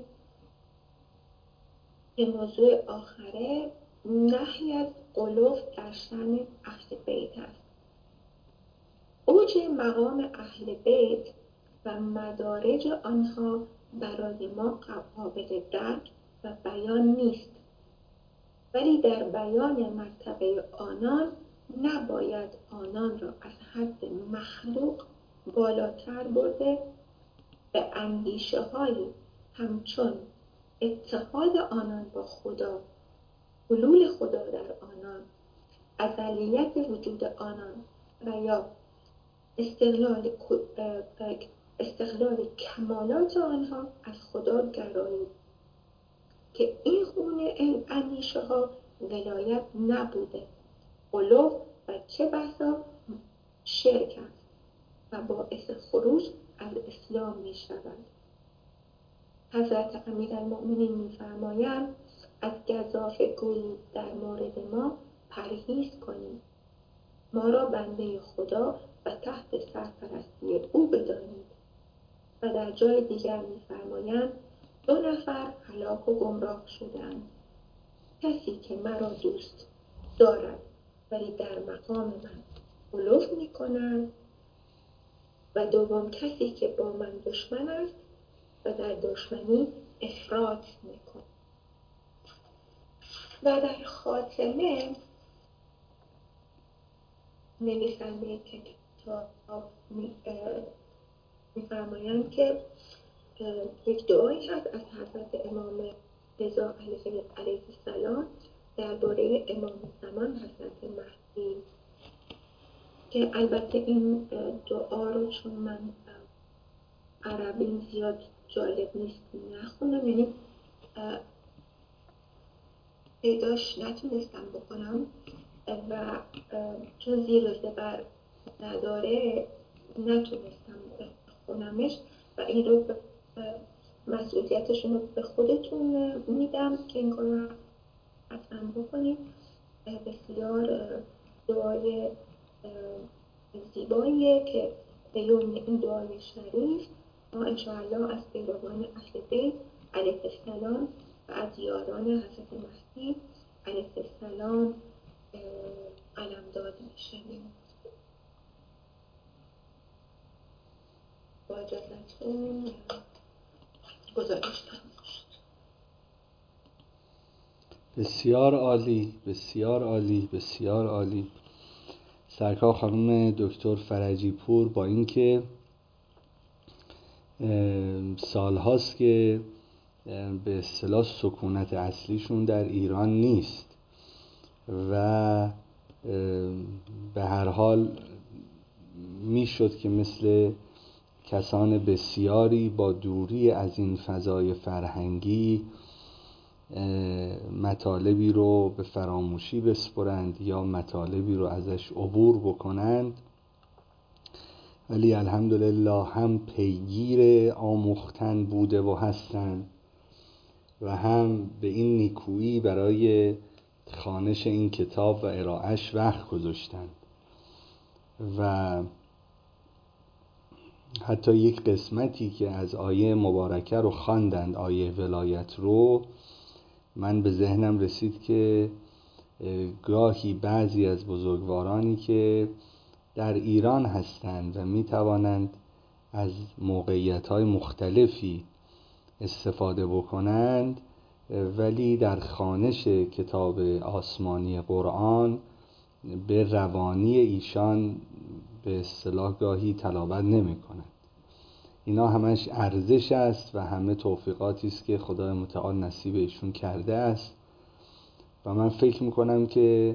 Speaker 2: که موضوع آخره، نهی از غلو در شأن اهل بیت است. اوج مقام اهل بیت و مدارج آنها برای ما قابل درک و بیان نیست، ولی در بیان مرتبه آنان نباید آنان را از حد مخلوق بالاتر برده، به اندیشه هایی همچون اتحاد آنان با خدا، حلول خدا در آنان، ازلیت وجود آنان و یا استقلال کمالات آنها از خدا گرایی، که این گونه اندیشه ها ولایت نبوده، غلو و چه بسا شرک است و باعث خروج از اسلام می شود. حضرت امیرالمؤمنین می فرمایند از گزافه گویی در مورد ما پرهیز کنید، ما را بنده خدا و تحت سرپرستی او بدانید. و در جای دیگر می فرمایند 2 نفر هلاک و گمراه شدند، کسی که مرا دوست دارد ولی در مقام من غلو می کند، و دوم کسی که با من دشمن است و در دشمنی افراط می کند. و در خاتمه نویسنده کتاب می‌فرمایند که یک دعایی هست از حضرت امام رضا علیه السلام درباره امام زمان حضرت مهدی، که البته این دعا رو چون من عربیم زیاد جالب نیست نخونم، یعنی پیداش نتونستم بکنم و چون زیر و زبر نداره نتونستم بخونمش، و این رو مسئولیتشون رو به خودتون میدم که این کار رو حتما بکنید. بسیار دعای زیباییه که به یوم این دعای شریف ما انشاءالله از پیروان اهل بیت علیه السلام و از یاران حضرت مهدی علیه السلام علمداد میشنیم. با اجازتون گزارش شد.
Speaker 1: بسیار عالی، بسیار عالی، بسیار عالی. سرکار خانم دکتر فرجی پور با اینکه سالهاست که به اصطلاح سکونت اصلیشون در ایران نیست و به هر حال میشد که مثل کسان بسیاری با دوری از این فضای فرهنگی مطالبی رو به فراموشی بسپرند یا مطالبی رو ازش عبور بکنند، ولی الحمدلله هم پیگیر آموختن بوده و هستند و هم به این نیکویی برای خوانش این کتاب و ارائهش وقت گذاشتند و حتی یک قسمتی که از آیه مبارکه رو خواندند، آیه ولایت رو، من به ذهنم رسید که گاهی بعضی از بزرگوارانی که در ایران هستند و می توانند از موقعیت‌های مختلفی استفاده بکنند، ولی در خوانش کتاب آسمانی قرآن به روانی ایشان به اصطلاح گاهی تلاوت نمی کنند. اینا همش ارزش است و همه توفیقاتی است که خدای متعال نصیب ایشون کرده است و من فکر میکنم که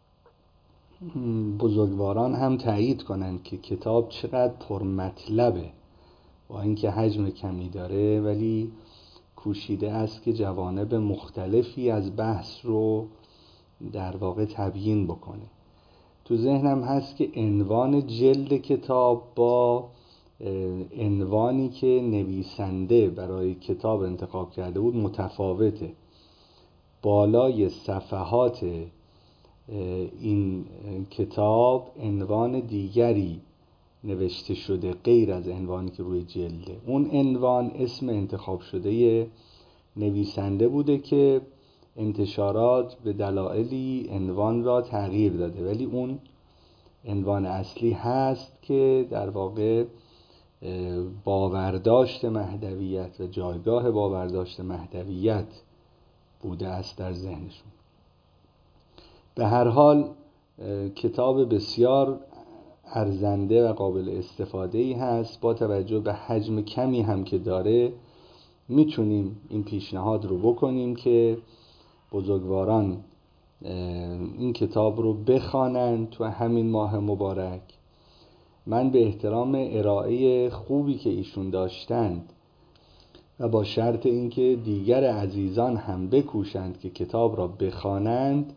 Speaker 1: بزرگواران هم تایید کنند که کتاب چقدر پرمطلبه، با اینکه حجم کمی داره ولی کوشیده است که جوانب مختلفی از بحث رو در واقع تبیین بکنه. تو ذهنم هست که عنوان جلد کتاب با عنوانی که نویسنده برای کتاب انتخاب کرده بود متفاوته. بالای صفحات این کتاب عنوان دیگری نوشته شده غیر از عنوانی که روی جلده. اون عنوان اسم انتخاب شده نویسنده بوده که انتشارات به دلایلی عنوان را تغییر داده، ولی اون عنوان اصلی هست که در واقع باورداشت مهدویت و جایگاه باورداشت مهدویت بوده است در ذهنشون. به هر حال کتاب بسیار ارزنده و قابل استفاده‌ای هست. با توجه به حجم کمی هم که داره میتونیم این پیشنهاد رو بکنیم که بزرگواران این کتاب رو بخوانند تو همین ماه مبارک. من به احترام ارائه خوبی که ایشون داشتند و با شرط اینکه دیگر عزیزان هم بکوشند که کتاب را بخوانند،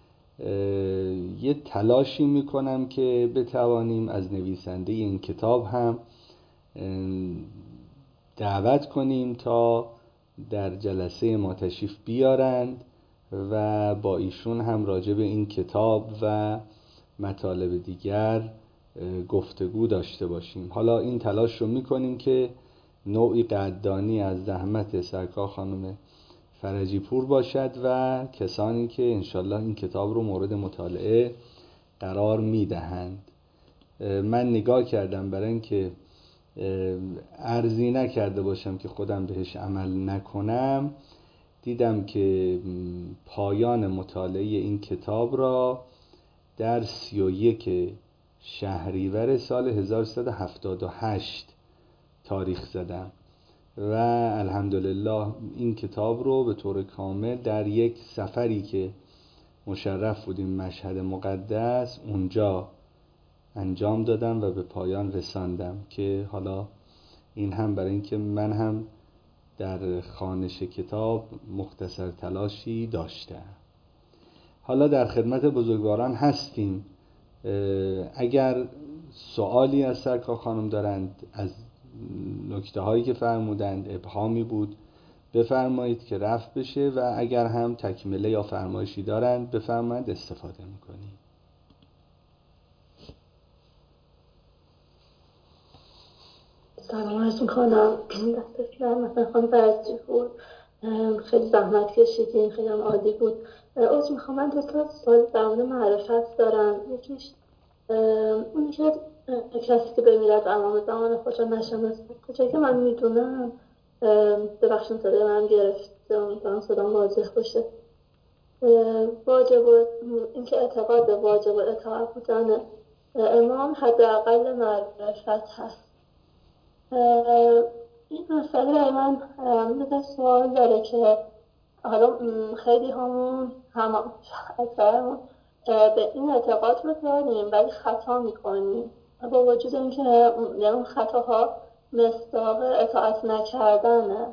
Speaker 1: یه تلاشی میکنم که بتوانیم از نویسنده این کتاب هم دعوت کنیم تا در جلسه ما تشریف بیارند و با ایشون هم راجع به این کتاب و مطالب دیگر گفتگو داشته باشیم. حالا این تلاش رو میکنیم که نوعی قدردانی از زحمت سرکار خانم فرجی پور باشد و کسانی که انشالله این کتاب رو مورد مطالعه قرار میدهند. من نگاه کردم برای اینکه عرضی نکرده باشم که خودم بهش عمل نکنم، دیدم که پایان مطالعه این کتاب را در 31 شهریور سال 1378 تاریخ زدم و الحمدلله این کتاب رو به طور کامل در یک سفری که مشرف بودیم مشهد مقدس اونجا انجام دادم و به پایان رساندم، که حالا این هم برای اینکه من هم در خوانش کتاب مختصر تلاشی داشتم. حالا در خدمت بزرگواران هستیم. اگر سوالی از سرکار خانم دارند، از نکته هایی که فرمودند ابهامی بود بفرمایید که رفع بشه، و اگر هم تکمله یا فرمایشی دارند بفرمایید استفاده میکنیم.
Speaker 3: سلام عرض میکنم. دست مثلا خانم فرجی بود، خیلی زحمت کشیدین، خیلی هم عالی بود. عذر میخوام، من دو تا سوال در مورد معرفت دارم. یکیش اونی که کسی که بمیرد امام زمان خود را نشناسد، کجایی که من میدونم، ببخشید صدای من گرفته، امیدوارم صدام واضح باشه، واجب اینکه اعتقاد به واجب و اطاعت بودن امام حداقل معرفت هست. این مسئله برای من یه سوال داره که حالا خیلی همون اکثرمون به این اعتقاد رو داریم ولی خطا میکنیم، با وجود اینکه اون خطاها مصداق اطاعت نکردنه.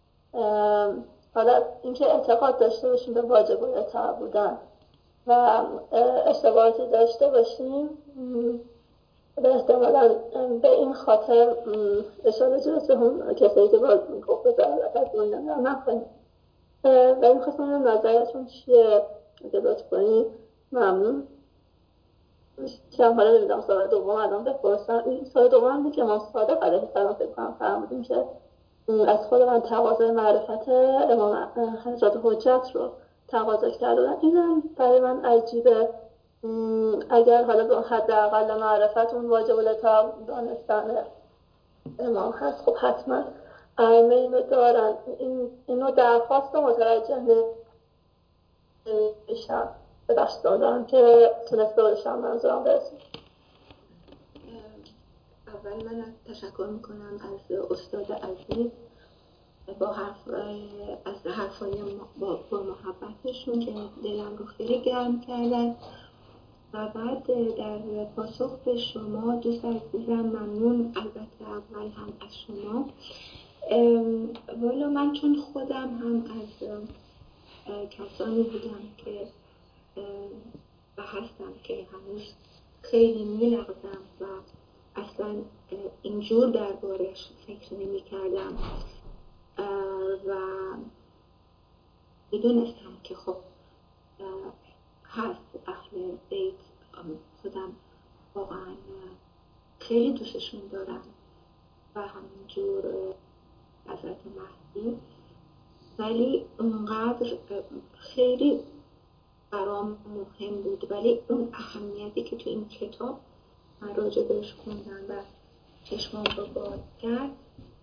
Speaker 3: حالا اینکه اعتقاد داشته باشیم به واجب و اطاعت بودن و اشتباهاتی داشته باشیم، به احتمالا به این خاطر اشاره جلسه هم کسایی که باز میگفت بذارت از اون نکنیم. و این خواستم نظرتون چیه که لطف کنید، ممنون میشم. حالا نمیدونم سوال دوم الان بپرسم. این سوال دوم هم که ما صادق علیه السلام فکر کنم فرمودیم که از خود من تقاضای معرفت امام حضرت حجت رو تقاضا کردن. اینم برای من عجیبه. اگر حالا به حداقل معرفت اون واجب الاطاعت دانستن امام هست، خب حتما ائمه اینو دارن. اینو درخواست متوجه نمیشم. ببخشید دارم که تونسته باشم منظورم برسید.
Speaker 2: اول من تشکر میکنم از استاد عزیز از حرفای با محبتشون که دلم رو خیلی گرم کردن. و بعد در پاسخ به شما دوست عزیزم ممنون، البته اول هم از شما. والا من چون خودم هم از کسانی بودم که و هستم که هنوز خیلی می‌لغزم و اصلا اینجور دربارش فکر نمی کردم و میدونستم که خب هست اهل بیت. خودم واقعا خیلی دوستشون دارم و همینجور حضرت مهدی، ولی اونقدر خیلی برام مهم بود، ولی اون اهمیتی که تو این کتاب من راجع بهش خوندم و چشمام رو باز کرد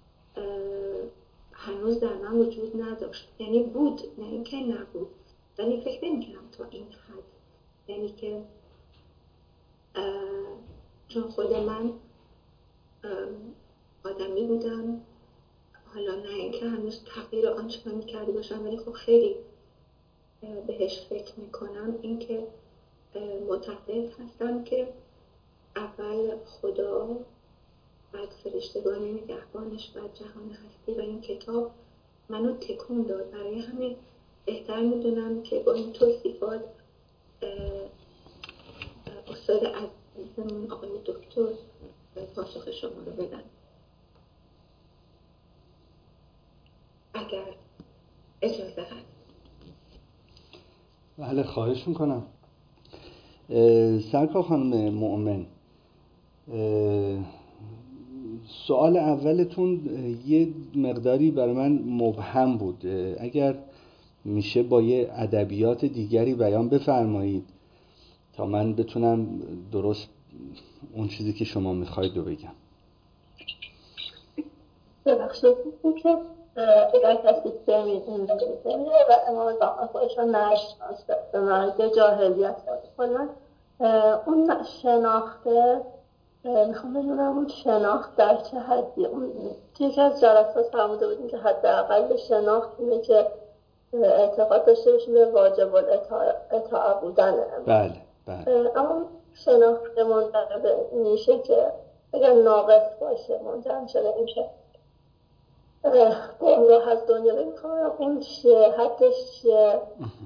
Speaker 2: هنوز در من وجود نداشت. یعنی بود، نه اینکه نبود، ولی فکر نمی‌کردم تا این حد. یعنی که چون خود من آدمی بودم، حالا نه اینکه هنوز تغییر آنچنانی کرده باشم، ولی خب خیلی بهش فکر میکنم. اینکه معتقد هستم که اول خدا، بعد فرشتگان نگهبانش، بعد جهان هستی، و این کتاب منو تکون داد. برای همین بهتر میدونم که با این توصیفات استاد عزیزمون آقای دکتر پاسخ شما رو بدن، اگر اجازه هست.
Speaker 1: بله، خواهش میکنم. سرکار خانم مؤمن، سوال اولتون یه مقداری برای من مبهم بود. اگر میشه با یه ادبیات دیگری بیان بفرمایید تا من بتونم درست اون چیزی که شما میخواید رو بگم.
Speaker 3: ببخشید که اگر کسی بمیره و امام زمان خودش رو نشناسه به مرگ جاهلیت کنن، اون شناخته، میخوام بدونم اون شناخت در چه حدی. اون یکی از جلسات فرموده بودیم که حداقل شناخت اینه که اعتقاد داشته باشیم به واجب الاطاعه بودن.
Speaker 1: بله.
Speaker 3: اما شناخت منجر به میشه که اگر ناقص باشه منجر میشه به این که گمراه از دنیا بمیخوام. اون چیه؟ حدش چیه؟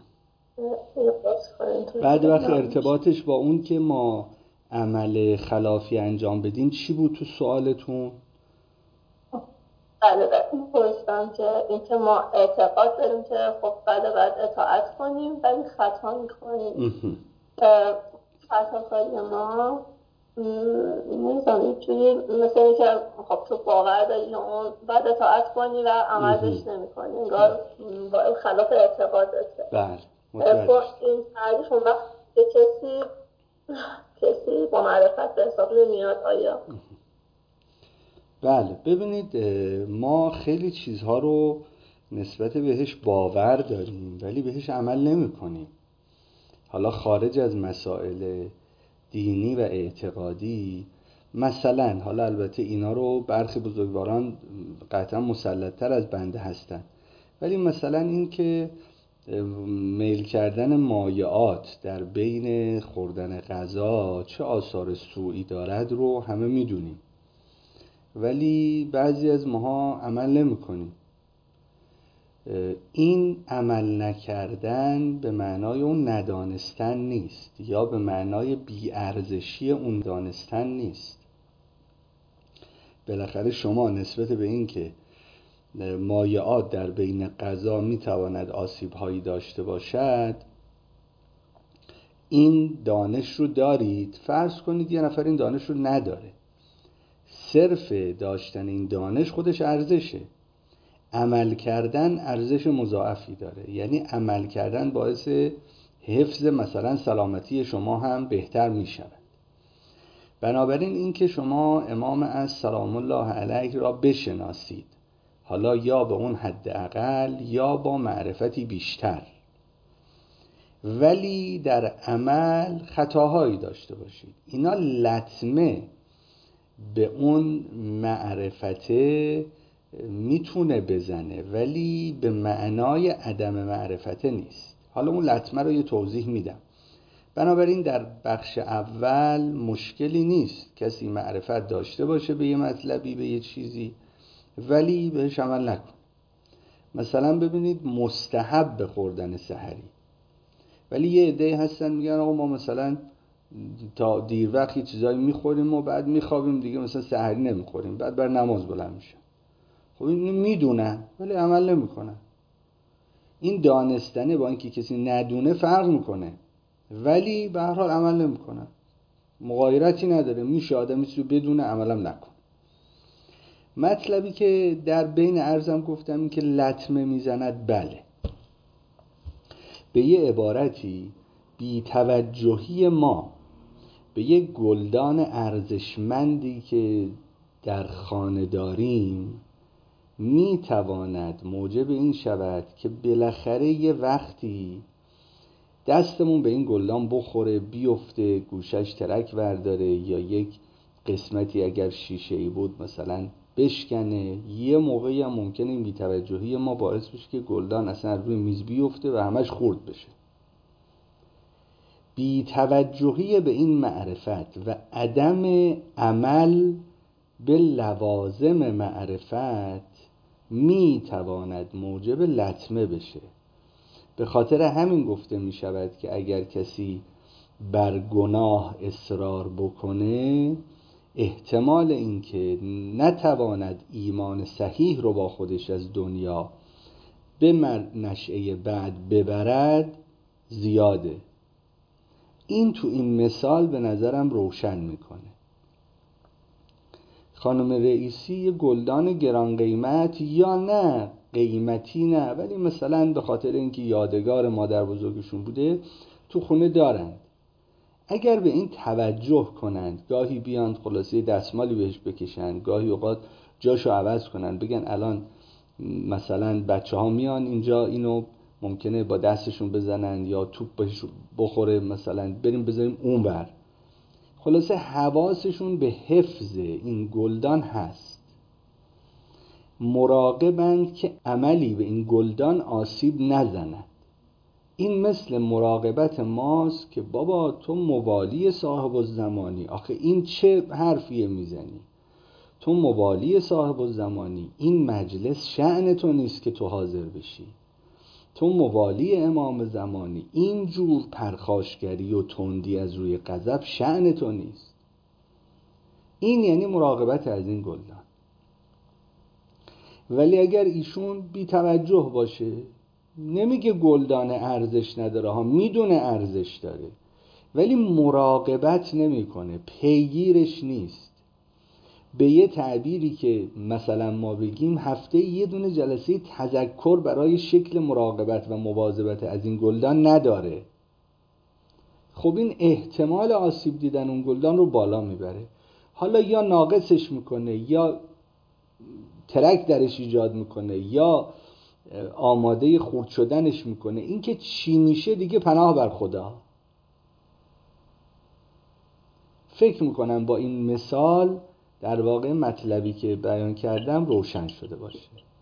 Speaker 1: بعد وقت ارتباطش با اون که ما عمل خلافی انجام بدیم چی بود تو سوالتون؟
Speaker 3: بله این پرستم که این که ما اعتقاد داریم که خب بعد اطاعت کنیم ولی خطا میکنیم. خطاکاری ما نمیدونم اینجوری مثل این که خب تو باور داری اون بعد اطاعت کنی و عملش نمی کنی، انگار خلاف اعتقادته.
Speaker 1: بله
Speaker 3: با این تعریف اون وقت که کسی با معرفت به حساب نمیاد. آیا؟
Speaker 1: بله، ببینید ما خیلی چیزها رو نسبت بهش باور داریم ولی بهش عمل نمی کنیم. حالا خارج از مسائل دینی و اعتقادی، مثلا حالا البته اینا رو برخی بزرگواران قطعا مسلط‌تر از بنده هستن، ولی مثلا این که میل کردن مایعات در بین خوردن غذا چه آثار سوئی دارد رو همه میدونیم، ولی بعضی از ماها عمل نمی کنیم. این عمل نکردن به معنای اون ندانستن نیست یا به معنای بی‌ارزشی اون دانستن نیست. بالاخره شما نسبت به این که مایعات در بین غذا میتواند آسیب‌هایی داشته باشد این دانش رو دارید. فرض کنید یه نفر این دانش رو نداره، صرف داشتن این دانش خودش ارزشه. عمل کردن ارزش مضاعفی داره، یعنی عمل کردن باعث حفظ مثلا سلامتی شما هم بهتر می شود. بنابراین این که شما امام از سلام الله علیه را بشناسید، حالا یا به اون حد اقل یا با معرفتی بیشتر، ولی در عمل خطاهایی داشته باشید، اینا لطمه به اون معرفته میتونه بزنه ولی به معنای عدم معرفته نیست. حالا اون لطمه رو یه توضیح میدم. بنابراین در بخش اول مشکلی نیست کسی معرفت داشته باشه به یه مطلبی، به یه چیزی، ولی بهش عمل نکن. مثلا ببینید مستحب خوردن سحری، ولی یه عده‌ای هستن میگن آقا ما مثلا تا دیر وقت یه چیزایی میخوریم و بعد میخوابیم دیگه، مثلا سحری نمیخوریم، بعد بر نماز بلند میشن. خب اینو میدونن ولی عمل نمیکنن. این دانستنه با اینکه کسی ندونه فرق میکنه. ولی به هر حال عمل نمیکنن، مغایرتی نداره، میشه آدمی رو بدون عملم نکن. مطلبی که در بین عرضم گفتم این که لطمه میزند، بله، به یه عبارتی بی توجهی ما به یک گلدان ارزشمندی که در خانه داریم میتواند موجب این شود که بالاخره یه وقتی دستمون به این گلدان بخوره، بیفته، گوشش ترک ورداره، یا یک قسمتی اگر شیشه‌ای بود مثلا بشکنه. یه موقعی هم ممکنه این بی‌توجهی ما باعث بشه که گلدان اصلا روی میز بیفته و همش خورد بشه. بی‌توجهی به این معرفت و عدم عمل به لوازم معرفت میتواند موجب لطمه بشه. به خاطر همین گفته می شود که اگر کسی بر گناه اصرار بکنه، احتمال اینکه نتواند ایمان صحیح رو با خودش از دنیا به نشأه بعد ببرد زیاده. این تو این مثال به نظرم روشن میکنه. خانم رئیسی یه گلدان گران قیمت، یا نه قیمتی نه، ولی مثلا به خاطر اینکه یادگار مادر بزرگشون بوده تو خونه دارند. اگر به این توجه کنند، گاهی بیان خلاصه دستمالی بهش بکشند، گاهی اوقات جاشو عوض کنند، بگن الان مثلا بچه ها میان اینجا اینو ممکنه با دستشون بزنن یا توپ بهش بخوره، مثلا بریم بذاریم اون بر، خلاصه حواسشون به حفظ این گلدان هست، مراقبند که عملی به این گلدان آسیب نزند. این مثل مراقبت ماست که بابا تو موالی صاحب الزمانی، آخه این چه حرفیه میزنی؟ تو موالی صاحب الزمانی، این مجلس شأن تو نیست که تو حاضر بشی. تو موالی امام زمانی، این جور پرخاشگری و تندی از روی غضب شأن تو نیست. این یعنی مراقبت از این گلدان. ولی اگر ایشون بی توجه باشه، نمیگه گلدان ارزش نداره ها، میدونه ارزش داره، ولی مراقبت نمیکنه، پیگیرش نیست. به یه تعبیری که مثلا ما بگیم هفته یه دونه جلسه تذکر برای شکل مراقبت و مواظبت از این گلدان نداره. خب این احتمال آسیب دیدن اون گلدان رو بالا میبره. حالا یا ناقصش میکنه، یا ترک درش ایجاد میکنه، یا آماده خورد شدنش میکنه. این که چی میشه دیگه پناه بر خدا. فکر میکنم با این مثال در واقع مطلبی که بیان کردم روشن شده باشه.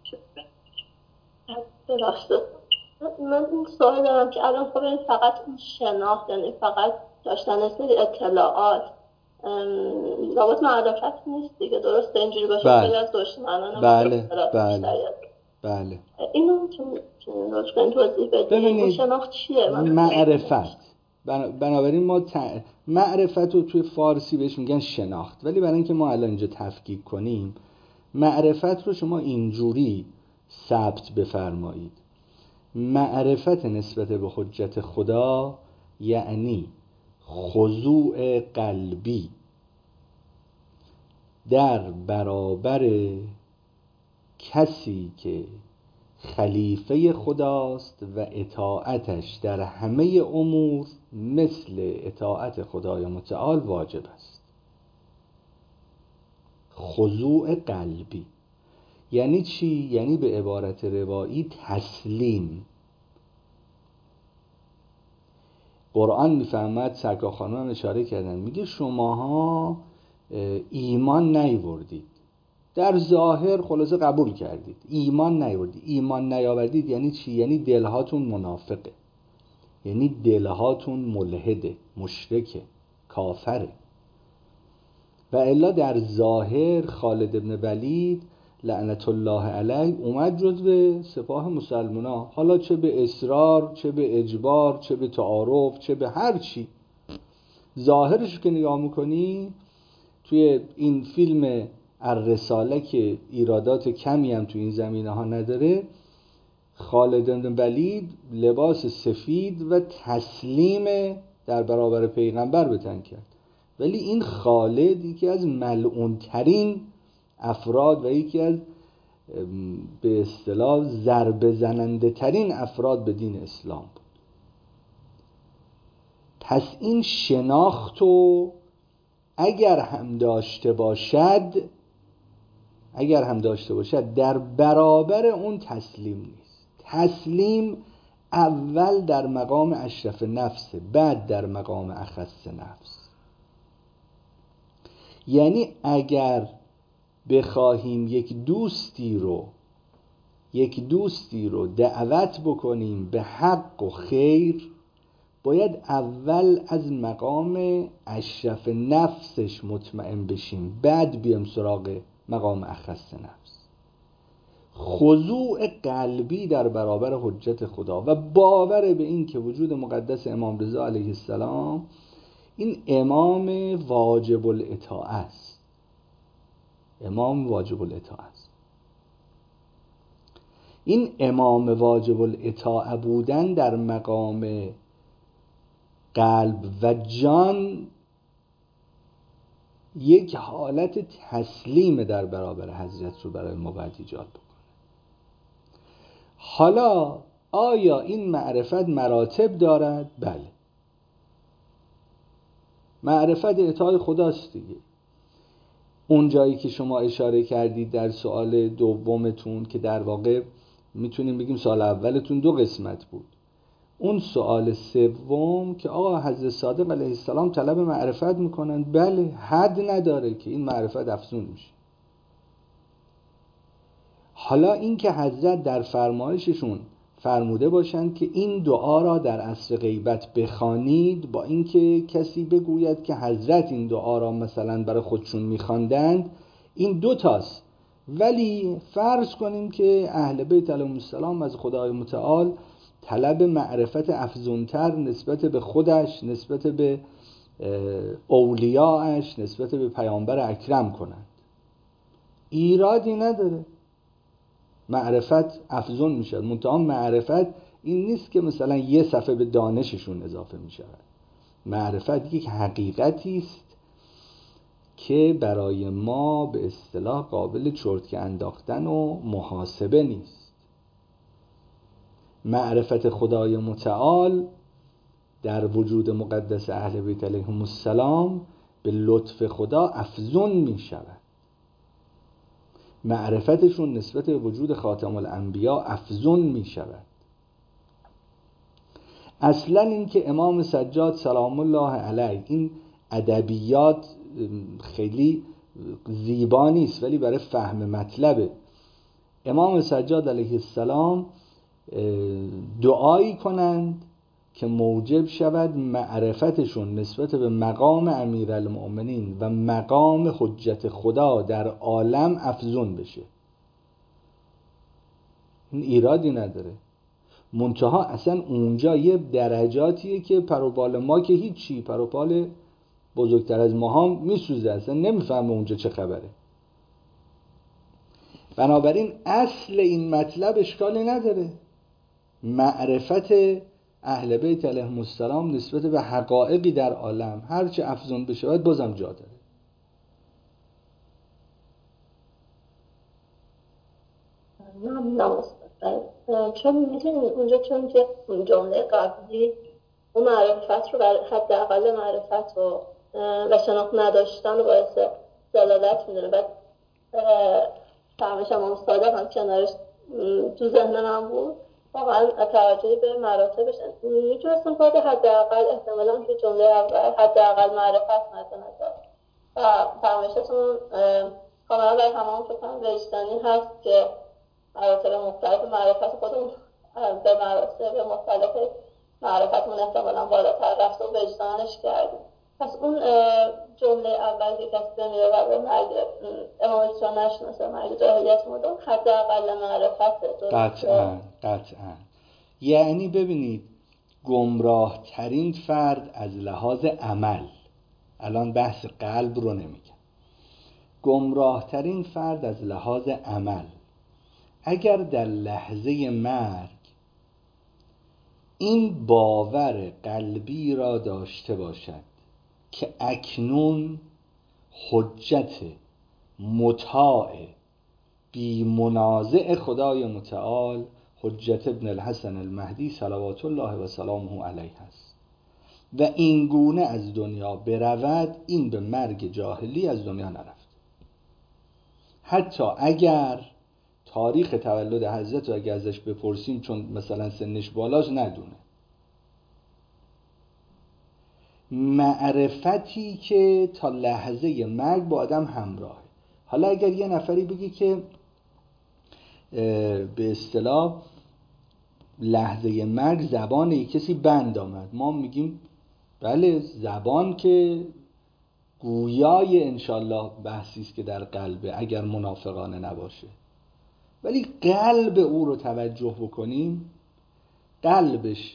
Speaker 3: درسته. من این سوال دارم که الان خب این فقط این شناخت، یعنی فقط داشتن سری اطلاعات، لابد معرفت نیست دیگه، درسته؟ اینجوری باشه خیلی از دشمنان
Speaker 1: بله.
Speaker 3: اینو که لطفاً توضیح بدید. شناخت چیه؟
Speaker 1: معرفت. بنابراین ما معرفت رو توی فارسی بهش میگن شناخت، ولی برای اینکه ما الان اینجا تفکیک کنیم، معرفت رو شما اینجوری ثبت بفرمایید: معرفت نسبت به حجت خدا یعنی خضوع قلبی در برابر کسی که خلیفه خداست و اطاعتش در همه امور مثل اطاعت خدای متعال واجب است. خضوع قلبی یعنی چی؟ یعنی به عبارت روایی تسلیم. قرآن میفهمد، سرکار خانم هم اشاره کردن، میگه شماها ایمان نیاوردید، در ظاهر خلاصه قبول کردید، ایمان نیاوردید. ایمان نیاوردید یعنی چی؟ یعنی دلهاتون منافقه، یعنی دلهاتون ملحده، مشرکه، کافره. و الا در ظاهر خالد ابن ولید لعنت الله علیه اومد جزو سپاه مسلمانا، حالا چه به اصرار، چه به اجبار، چه به تعارف، چه به هر چی. ظاهرش که نگاه میکنی توی این فیلم الرساله که ایرادات کمی هم توی این زمینه ها نداره، خالد بن ولید لباس سفید و تسلیم در برابر پیغمبر به تن کرد. ولی این خالد یکی از ملعونترین افراد و یکی از به اصطلاح ضربه زننده ترین افراد به دین اسلام بود. پس این شناختو اگر هم داشته باشد در برابر اون تسلیم نیست. تسلیم اول در مقام اشرف نفس، بعد در مقام اخص نفس. یعنی اگر بخواهیم یک دوستی رو دعوت بکنیم به حق و خیر، باید اول از مقام اشرف نفسش مطمئن بشیم، بعد بیام سراغ مقام اخص نفس. خضوع قلبی در برابر حجت خدا و باور به این که وجود مقدس امام رضا علیه السلام این امام واجب الاطاعه است. این امام واجب الاطاعه بودن در مقام قلب و جان یک حالت تسلیم در برابر حضرت رو برای ما باید ایجاد بکنه. حالا آیا این معرفت مراتب دارد؟ بله، معرفت اطاعت خداست دیگه. اون جایی که شما اشاره کردید در سوال دومتون که در واقع میتونیم بگیم سوال اولتون دو قسمت بود، اون سوال سوم که آقا حضرت صادق علیه السلام طلب معرفت میکنن، بله، حد نداره که این معرفت افزون میشه. حالا این که حضرت در فرمایششون فرموده باشند که این دعا را در عصر غیبت بخوانید، با اینکه کسی بگوید که حضرت این دعا را مثلا برای خودشون میخواندند، این دو تاست. ولی فرض کنیم که اهل بیت علیهم السلام از خدای متعال طلب معرفت افزونتر نسبت به خودش، نسبت به اولیاءش، نسبت به پیامبر اکرم کنند، ایرادی نداره، معرفت افزون می شود. منتها معرفت این نیست که مثلا یه صفحه به دانششون اضافه می شود. معرفت یک حقیقتی است که برای ما به اصطلاح قابل چرتکه انداختن و محاسبه نیست. معرفت خدای متعال در وجود مقدس اهل بیت علیهم السلام به لطف خدا افزون می شود. معرفتشون نسبت به وجود خاتم الانبیا افزون می شود. اصلا این که امام سجاد سلام الله علیه، این ادبیات خیلی زیبا نیست ولی برای فهم مطلبه، امام سجاد علیه السلام دعایی کنند که موجب شود معرفتشون نسبت به مقام امیرالمؤمنین و مقام حجت خدا در عالم افزون بشه. این ایرادی نداره. منتها اصلا اونجا یه درجاتیه که پروبال ما که هیچی، پروبال بزرگتر از ما هم میسوزه، اصلا نمیفهمه اونجا چه خبره. بنابراین اصل این مطلب اشکالی نداره. معرفت اهل بیت علیهم السلام نسبت به حقایقی در عالم هرچه افزون بشه باید بازم جا داره.
Speaker 3: چون میتونید اونجا، چون که جمله قبلی اون معرفت رو حداقل معرفت رو و شناخت نداشتن رو باعث دلالت میدونه. بعد فهمش امام صادق هم کنارش تو ذهن من بود، واقعا توجهی به مراتبش میتونستم باید حداقل احتمالا که جمله اول حداقل معرفت مد نظر و فرمایشتون کاملا برای همون فکرم وجدانی هست که مراتب مختلف معرفت خودمون به مراتب مختلف معرفتمون احتمالا بالاتر رفت و وجدانش کردیم. پس اون جمله اول که کسی بمیره و به مرگ امامش رو نشناسه، مرگ جاهلیت مردم، حداقل معرفت.
Speaker 1: قطعا. یعنی ببینید گمراه ترین فرد از لحاظ عمل، الان بحث قلب رو نمیگم، گمراه ترین فرد از لحاظ عمل اگر در لحظه مرگ این باور قلبی را داشته باشد که اکنون حجت مطاع بی منازع خدای متعال حجت ابن الحسن المهدی صلوات الله و سلامه علیه است و این گونه از دنیا برود، این به مرگ جاهلی از دنیا نرفت. حتی اگر تاریخ تولد حضرت رو اگر ازش بپرسیم، چون مثلا سنش بالاش، ندونه. معرفتی که تا لحظه مرگ با آدم همراهه. حالا اگر یه نفری بگی که به اصطلاح لحظه مرگ زبان یک کسی بند آمد، ما میگیم بله، زبان که گویای انشالله بحثی است که در قلبه اگر منافقانه نباشه، ولی قلب او رو توجه بکنیم، قلبش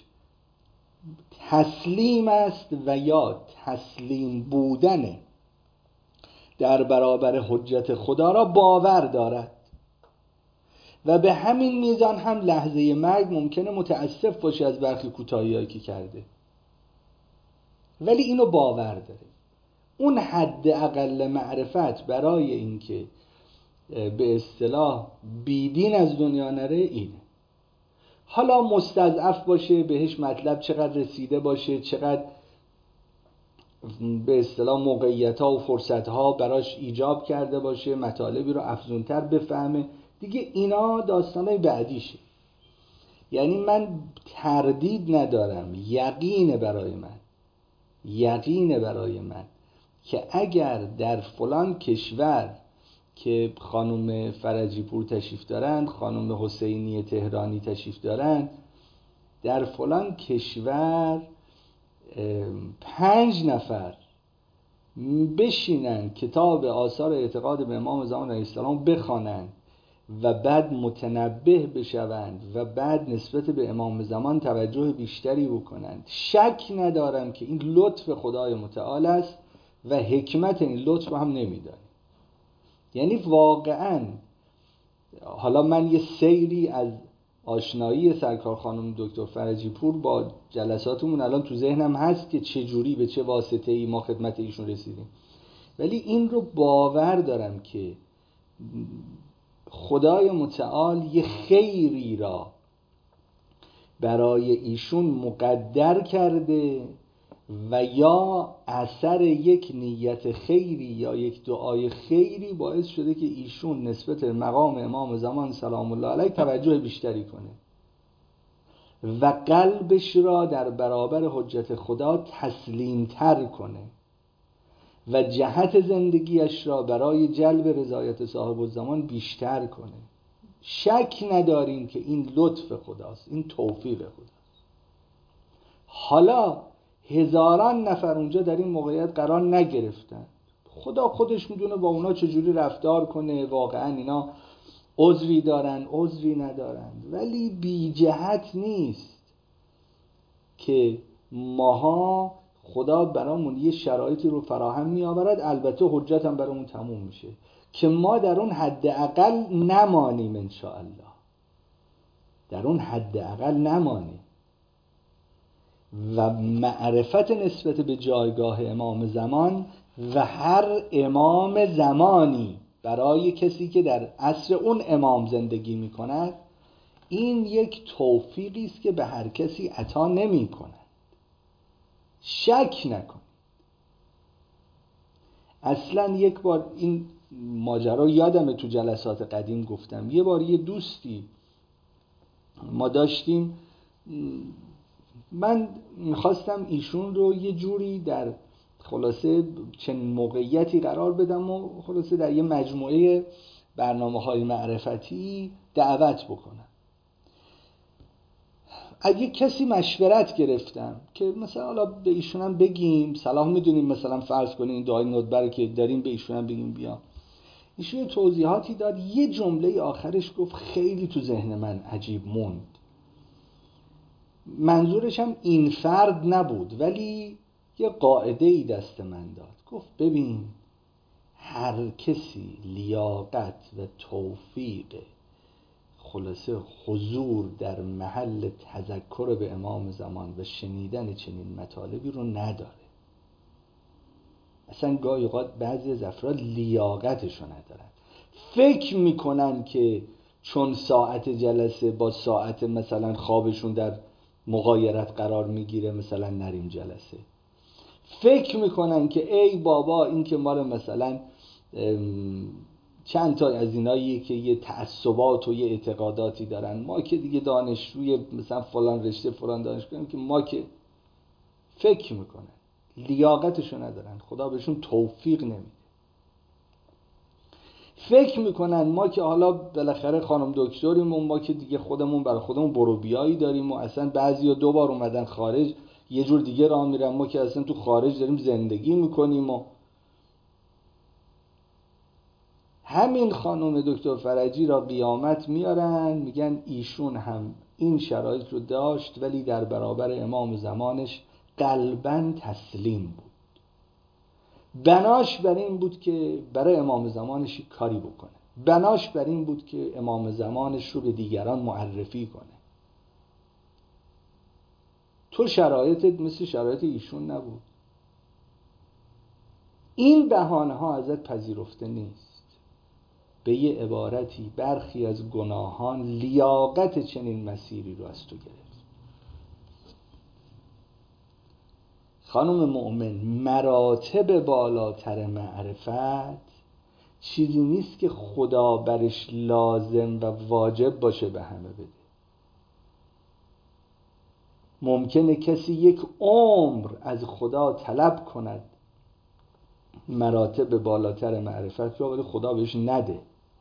Speaker 1: تسلیم است و یا تسلیم بودن در برابر حجت خدا را باور دارد و به همین میزان هم لحظه مرگ ممکنه متاسف باشه از برخی کوتاهی‌هایی که کرده، ولی اینو باور داره. اون حد اقل معرفت برای اینکه به اصطلاح بیدین از دنیا نره اینه. حالا مستضعف باشه، بهش مطلب چقدر رسیده باشه، چقدر به اصطلاح موقعیت‌ها و فرصت‌ها براش ایجاب کرده باشه، مطالبی رو افزونتر بفهمه، دیگه اینا داستانای بعدیشه. یعنی من تردید ندارم، یقینه برای من که اگر در فلان کشور که خانم فرجی پور تشریف دارند، خانم حسینی تهرانی تشریف دارند، در فلان کشور 5 نفر بشینن کتاب آثار اعتقاد به امام زمان علیه السلام بخوانند و بعد متنبه بشوند و بعد نسبت به امام زمان توجه بیشتری بکنند، شک ندارم که این لطف خدای متعال است و حکمت این لطف هم نمیدانیم. یعنی واقعا حالا من یه سیری از آشنایی سرکار خانم دکتر فرجی پور با جلساتمون الان تو ذهنم هست که چه جوری به چه واسطه‌ای ما خدمت ایشون رسیدیم، ولی این رو باور دارم که خدای متعال یه خیری را برای ایشون مقدر کرده و یا اثر یک نیت خیری یا یک دعای خیری باعث شده که ایشون نسبت به مقام امام زمان سلام الله علیه توجه بیشتری کنه و قلبش را در برابر حجت خدا تسلیم تر کنه و جهت زندگیش را برای جلب رضایت صاحب الزمان بیشتر کنه. شک نداریم که این لطف خداست، این توفیق خداست. حالا هزاران نفر اونجا در این موقعیت قرار نگرفتن، خدا خودش میدونه با اونا چجوری رفتار کنه، واقعا اینا عذری دارن عذری ندارن، ولی بی جهت نیست که ماها خدا برامون یه شرایطی رو فراهم می آورد، البته حجت هم برامون تموم میشه که ما در اون حد اقل نمانیم، انشاءالله در اون حد اقل نمانیم و معرفت نسبت به جایگاه امام زمان و هر امام زمانی برای کسی که در عصر اون امام زندگی می کند، این یک توفیقی است که به هر کسی عطا نمی کند. شک نکن. اصلا یک بار این ماجرا یادمه تو جلسات قدیم گفتم، یه بار یه دوستی ما داشتیم، من میخواستم ایشون رو یه جوری در خلاصه چنین موقعیتی قرار بدم و خلاصه در یه مجموعه برنامه‌های معرفتی دعوت بکنم. از یک کسی مشورت گرفتم که مثلا حالا به ایشونم بگیم، صلاح میدونیم مثلا فرض کنیم دعای ندبر که داریم به ایشونم بگیم بیا. ایشون توضیحاتی داد، یه جمله آخرش گفت خیلی تو ذهن من عجیب موند. منظورش هم این فرد نبود ولی یه قاعده ای دست من داد. گفت ببین، هر کسی لیاقت و توفیق خلاصه حضور در محل تذکر به امام زمان و شنیدن چنین مطالبی رو نداره. اصلا گاهی اوقات بعضی از افراد لیاقتشو ندارن، فکر میکنن که چون ساعت جلسه با ساعت مثلا خوابشون در مغایرت قرار میگیره مثلا نریم جلسه. فکر میکنن که ای بابا این که مال مثلا چند تا از اینایی که یه تعصبات و یه اعتقاداتی دارن، ما که دیگه دانشجوی مثلا فلان رشته فلان دانشگاه که ما که، فکر میکنن لیاقتشو ندارن، خدا بهشون توفیق نمیده. فکر میکنن ما که حالا بالاخره خانم دکتریم و ما که دیگه خودمون برای خودمون برو بیایی داریم و اصلا بعضیا 2 بار اومدن خارج یه جور دیگه راه میرن، ما که اصلا تو خارج داریم زندگی میکنیم. و همین خانم دکتر فرجی را قیامت میارن میگن ایشون هم این شرایط رو داشت ولی در برابر امام زمانش قلباً تسلیم بود. بناش بر این بود که برای امام زمانش کاری بکنه، بناش بر این بود که امام زمانش رو به دیگران معرفی کنه. تو شرایطت مثل شرایط ایشون نبود. این بهانه ها ازت پذیرفته نیست. به یه عبارتی برخی از گناهان لیاقت چنین مسیری رو از تو گرفت. خانم مؤمن، مراتب بالاتر معرفت چیزی نیست که خدا برش لازم و واجب باشه به همه بده. ممکنه کسی یک عمر از خدا طلب کند مراتب بالاتر معرفت رو، ولی خدا بهش نده.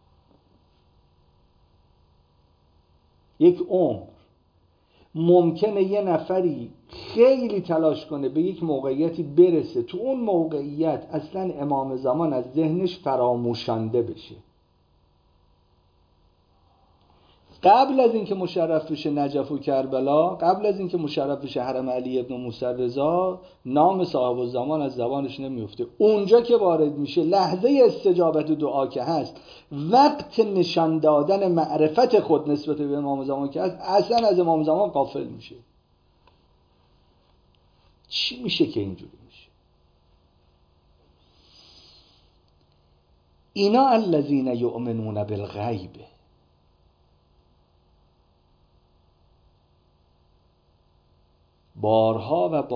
Speaker 1: یک عمر. ممکنه یه نفری خیلی تلاش کنه به یک موقعیتی برسه، تو اون موقعیت اصلا امام زمان از ذهنش فراموشانده بشه. قبل از اینکه مشرف بشه نجف و کربلا، قبل از اینکه مشرف بشه حرم علی ابن موسی رضا، نام صاحب الزمان از زبانش نمیفته. اونجا که وارد میشه، لحظه استجابت دعا که هست، وقت نشان دادن معرفت خود نسبت به امام زمان که هست، اصلا از امام زمان غافل میشه. چی میشه که اینجوری میشه؟ اینا الذین یؤمنون بالغیب. بارها و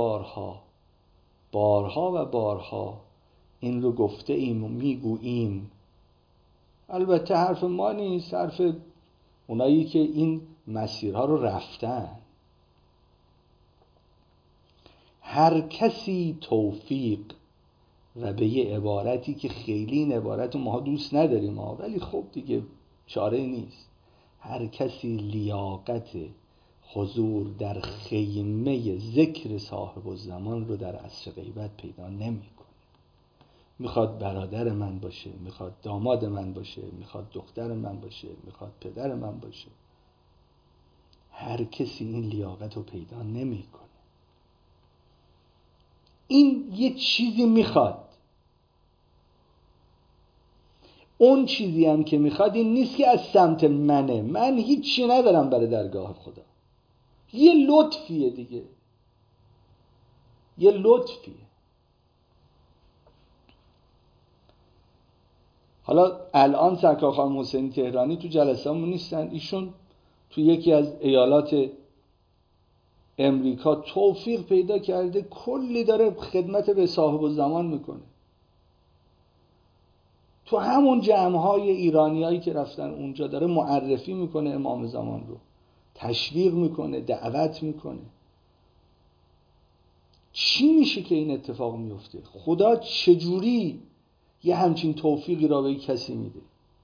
Speaker 1: بارها این رو گفته ایم و میگوییم. البته حرف ما نیست، حرف اونایی که این مسیرها رو رفتن. هر کسی توفیق، و به یه عبارتی که خیلی این عبارت رو ما دوست نداریم ولی خب دیگه چاره نیست، هر کسی لیاقت حضور در خیمه ذکر صاحب الزمان رو در عصر غیبت پیدا نمی‌کنه. میخواد برادر من باشه، میخواد داماد من باشه، میخواد دختر من باشه، میخواد پدر من باشه، هر کسی این لیاقت رو پیدا نمی‌کنه. این یه چیزی میخواد. اون چیزی هم که میخواد این نیست که از سمت منه، من هیچی ندارم برای درگاه خدا. یه لطفیه دیگه، یه لطفیه. حالا الان سرکار خانم حسینی تهرانی تو جلسه‌مون نیستن، ایشون تو یکی از ایالات امریکا توفیق پیدا کرده، کلی داره خدمت به صاحب الزمان میکنه. تو همون جمع‌های ایرانیایی که رفتن اونجا داره معرفی میکنه امام زمان رو، تشویق میکنه، دعوت میکنه. چی میشه که این اتفاق میفته؟ خدا چجوری یه همچین توفیقی را به کسی میده؟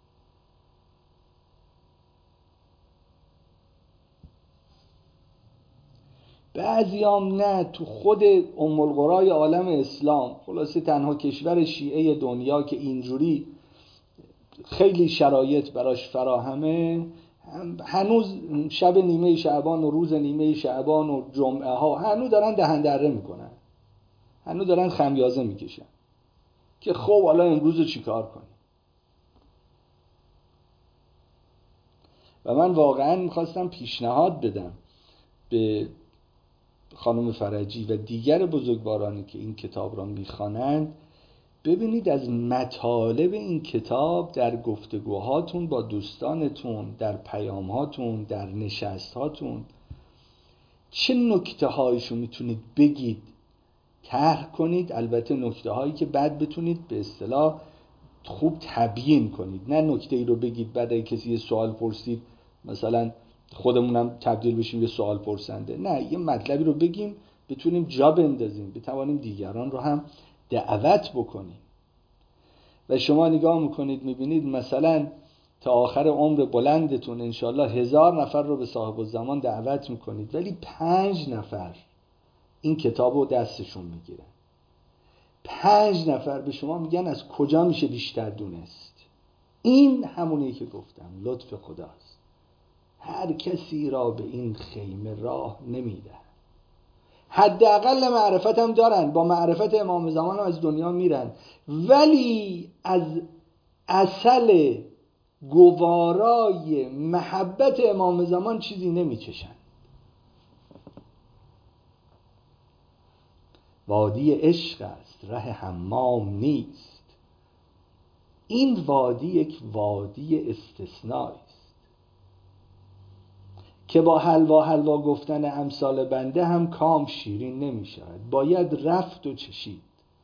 Speaker 1: بعضیام نه، تو خود ام القرای عالم اسلام، خلاصه تنها کشور شیعه دنیا که اینجوری خیلی شرایط براش فراهمه، هنوز شب نیمه شعبان و روز نیمه شعبان و جمعه ها هنوز دارن دهن دره میکنن، هنوز دارن خمیازه میکشن که خب حالا امروز چی کار کنیم. و من واقعا میخواستم پیشنهاد بدم به خانم فرجی و دیگر بزرگوارانی که این کتاب را میخوانند، ببینید از مطالب این کتاب در گفتگوهاتون با دوستانتون، در پیامهاتون، در نشستهاتون چه نکته هایشو میتونید بگید، طرح کنید، البته نکته هایی که بعد بتونید به اصطلاح خوب تبیین کنید، نه نکته ای رو بگید بعد اگه کسی یه سوال پرسید مثلا خودمونم تبدیل بشیم به سوال پرسنده. نه، یه مطلبی رو بگیم بتونیم جا بندازیم، بتوانیم دیگران رو هم دعوت بکنیم. و شما نگاه میکنید میبینید مثلا تا آخر عمر بلندتون انشالله 1000 نفر رو به صاحب الزمان دعوت میکنید، ولی 5 نفر این کتاب رو دستشون میگیرن. 5 نفر به شما میگن از کجا میشه بیشتر دونست. این همونی که گفتم، لطف خداست. هر کسی را به این خیمه راه نمیده. حداقل معرفت هم دارن، با معرفت امام زمان هم از دنیا میرن، ولی از اصل گوارای محبت امام زمان چیزی نمیچشن. وادی عشق است، ره حمام نیست. این وادی یک وادی استثنایی است که با حلوا گفتن امثال بنده هم کام شیرین نمی شود. باید رفت و چشید.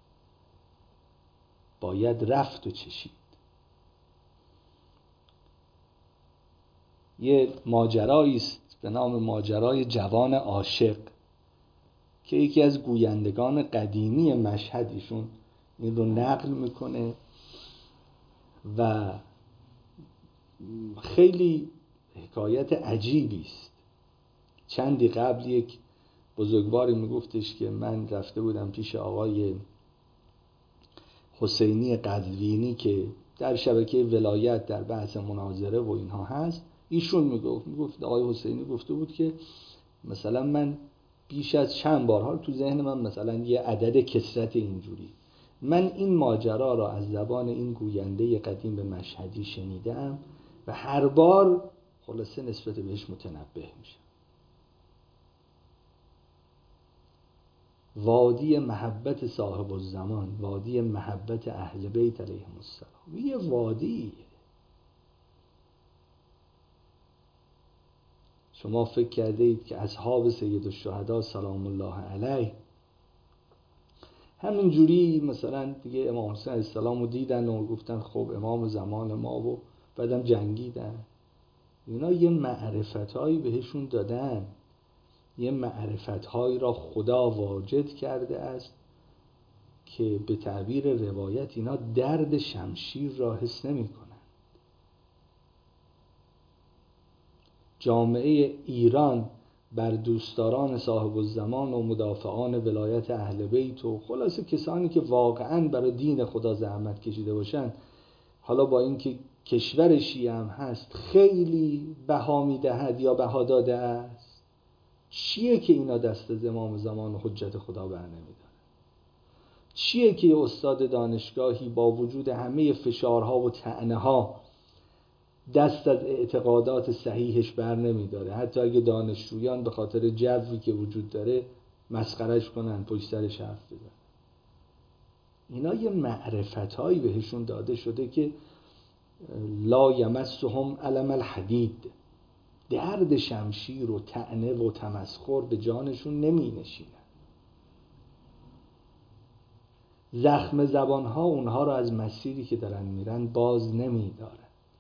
Speaker 1: یه ماجرایی است به نام ماجرای جوان عاشق که یکی از گویندگان قدیمی مشهد ایشون این رو نقل میکنه و خیلی حکایت عجیبی است. چندی قبل یک بزرگواری میگفتش که من رفته بودم پیش آقای حسینی قزوینی که در شبکه ولایت در بحث مناظره و اینها هست. ایشون میگفت آقای حسینی گفته بود که مثلا من بیش از چند بار تو ذهن من مثلا یه عدد کثرت اینجوری من این ماجرا را از زبان این گوینده قدیم به مشهدی شنیدم و هر بار خلاصه نسبت بهش متنبه میشم. وادی محبت صاحب الزمان، وادی محبت اهل بیت علیهم السلام، یه وادی. شما فکر کرده اید که اصحاب سید الشهدا سلام الله علیه همینجوری مثلا دیگه امام حسین علیه السلام رو دیدن و گفتن خب امام زمان ما و بعدم جنگیدن؟ اینا یه معرفتهایی بهشون دادن، یه معرفتهایی را خدا واجد کرده است که به تعبیر روایت اینا درد شمشیر را حس نمی کنن. جامعه ایران بر دوستداران صاحب الزمان و مدافعان ولایت اهل بیت و خلاصه کسانی که واقعاً برای دین خدا زحمت کشیده باشن، حالا با اینکه کشور شیعه هم هست خیلی بها میدهد یا بها داده است، چیه که اینا دست از امام زمان و حجت خدا بر نمیدارن؟ چیه که استاد دانشگاهی با وجود همه فشارها و طعنه ها دست از اعتقادات صحیحش بر نمیداره، حتی اگه دانشجویان به خاطر جوی که وجود داره مسخرش کنن، پشت سرش حرف بزنن؟ اینا یه معرفتهایی بهشون داده شده که لا یمسهم علم الحدید، درد شمشیر و طعنه و تمسخر به جانشون نمی نشینن. زخم زبانها اونها رو از مسیری که دارن میرن باز نمی دارن.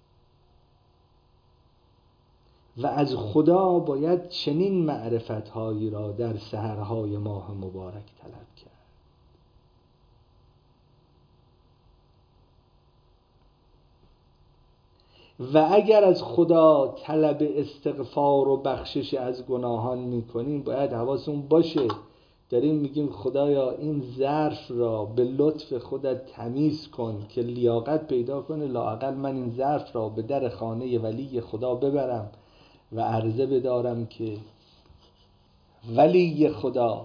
Speaker 1: و از خدا باید چنین معرفتهایی را در سحرهای ماه مبارک طلب کرد. و اگر از خدا طلب استغفار و بخشش از گناهان میکنیم باید حواسمون باشه داریم میگیم خدایا این ظرف را به لطف خودت تمیز کن که لیاقت پیدا کنه لااقل من این ظرف را به در خانه ولی خدا ببرم و عرضه بدارم که ولی خدا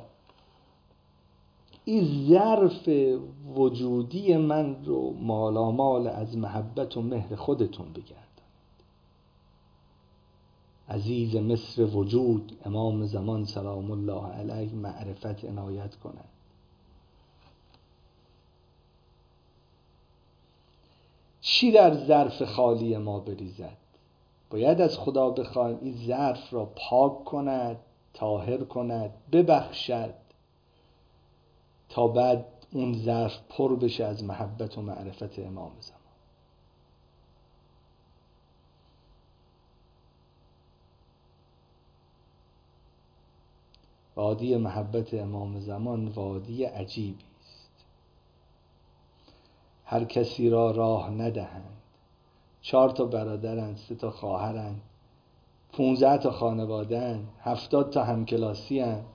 Speaker 1: این ظرف وجودی من رو مالامال از محبت و مهر خودتون بگردن. عزیز مصر وجود امام زمان سلام الله علیه معرفت عنایت کنند. چی در ظرف خالی ما بریزد؟ باید از خدا بخوایم این ظرف را پاک کند، طاهر کند، ببخشد، تا بعد اون ظرف پر بشه از محبت و معرفت امام زمان. وادی محبت امام زمان وادی عجیبی است. هر کسی را راه ندهند. 4 تا برادرند، 3 تا خواهرند، 15 تا خانواده‌اند، 70 تا همکلاسی‌اند.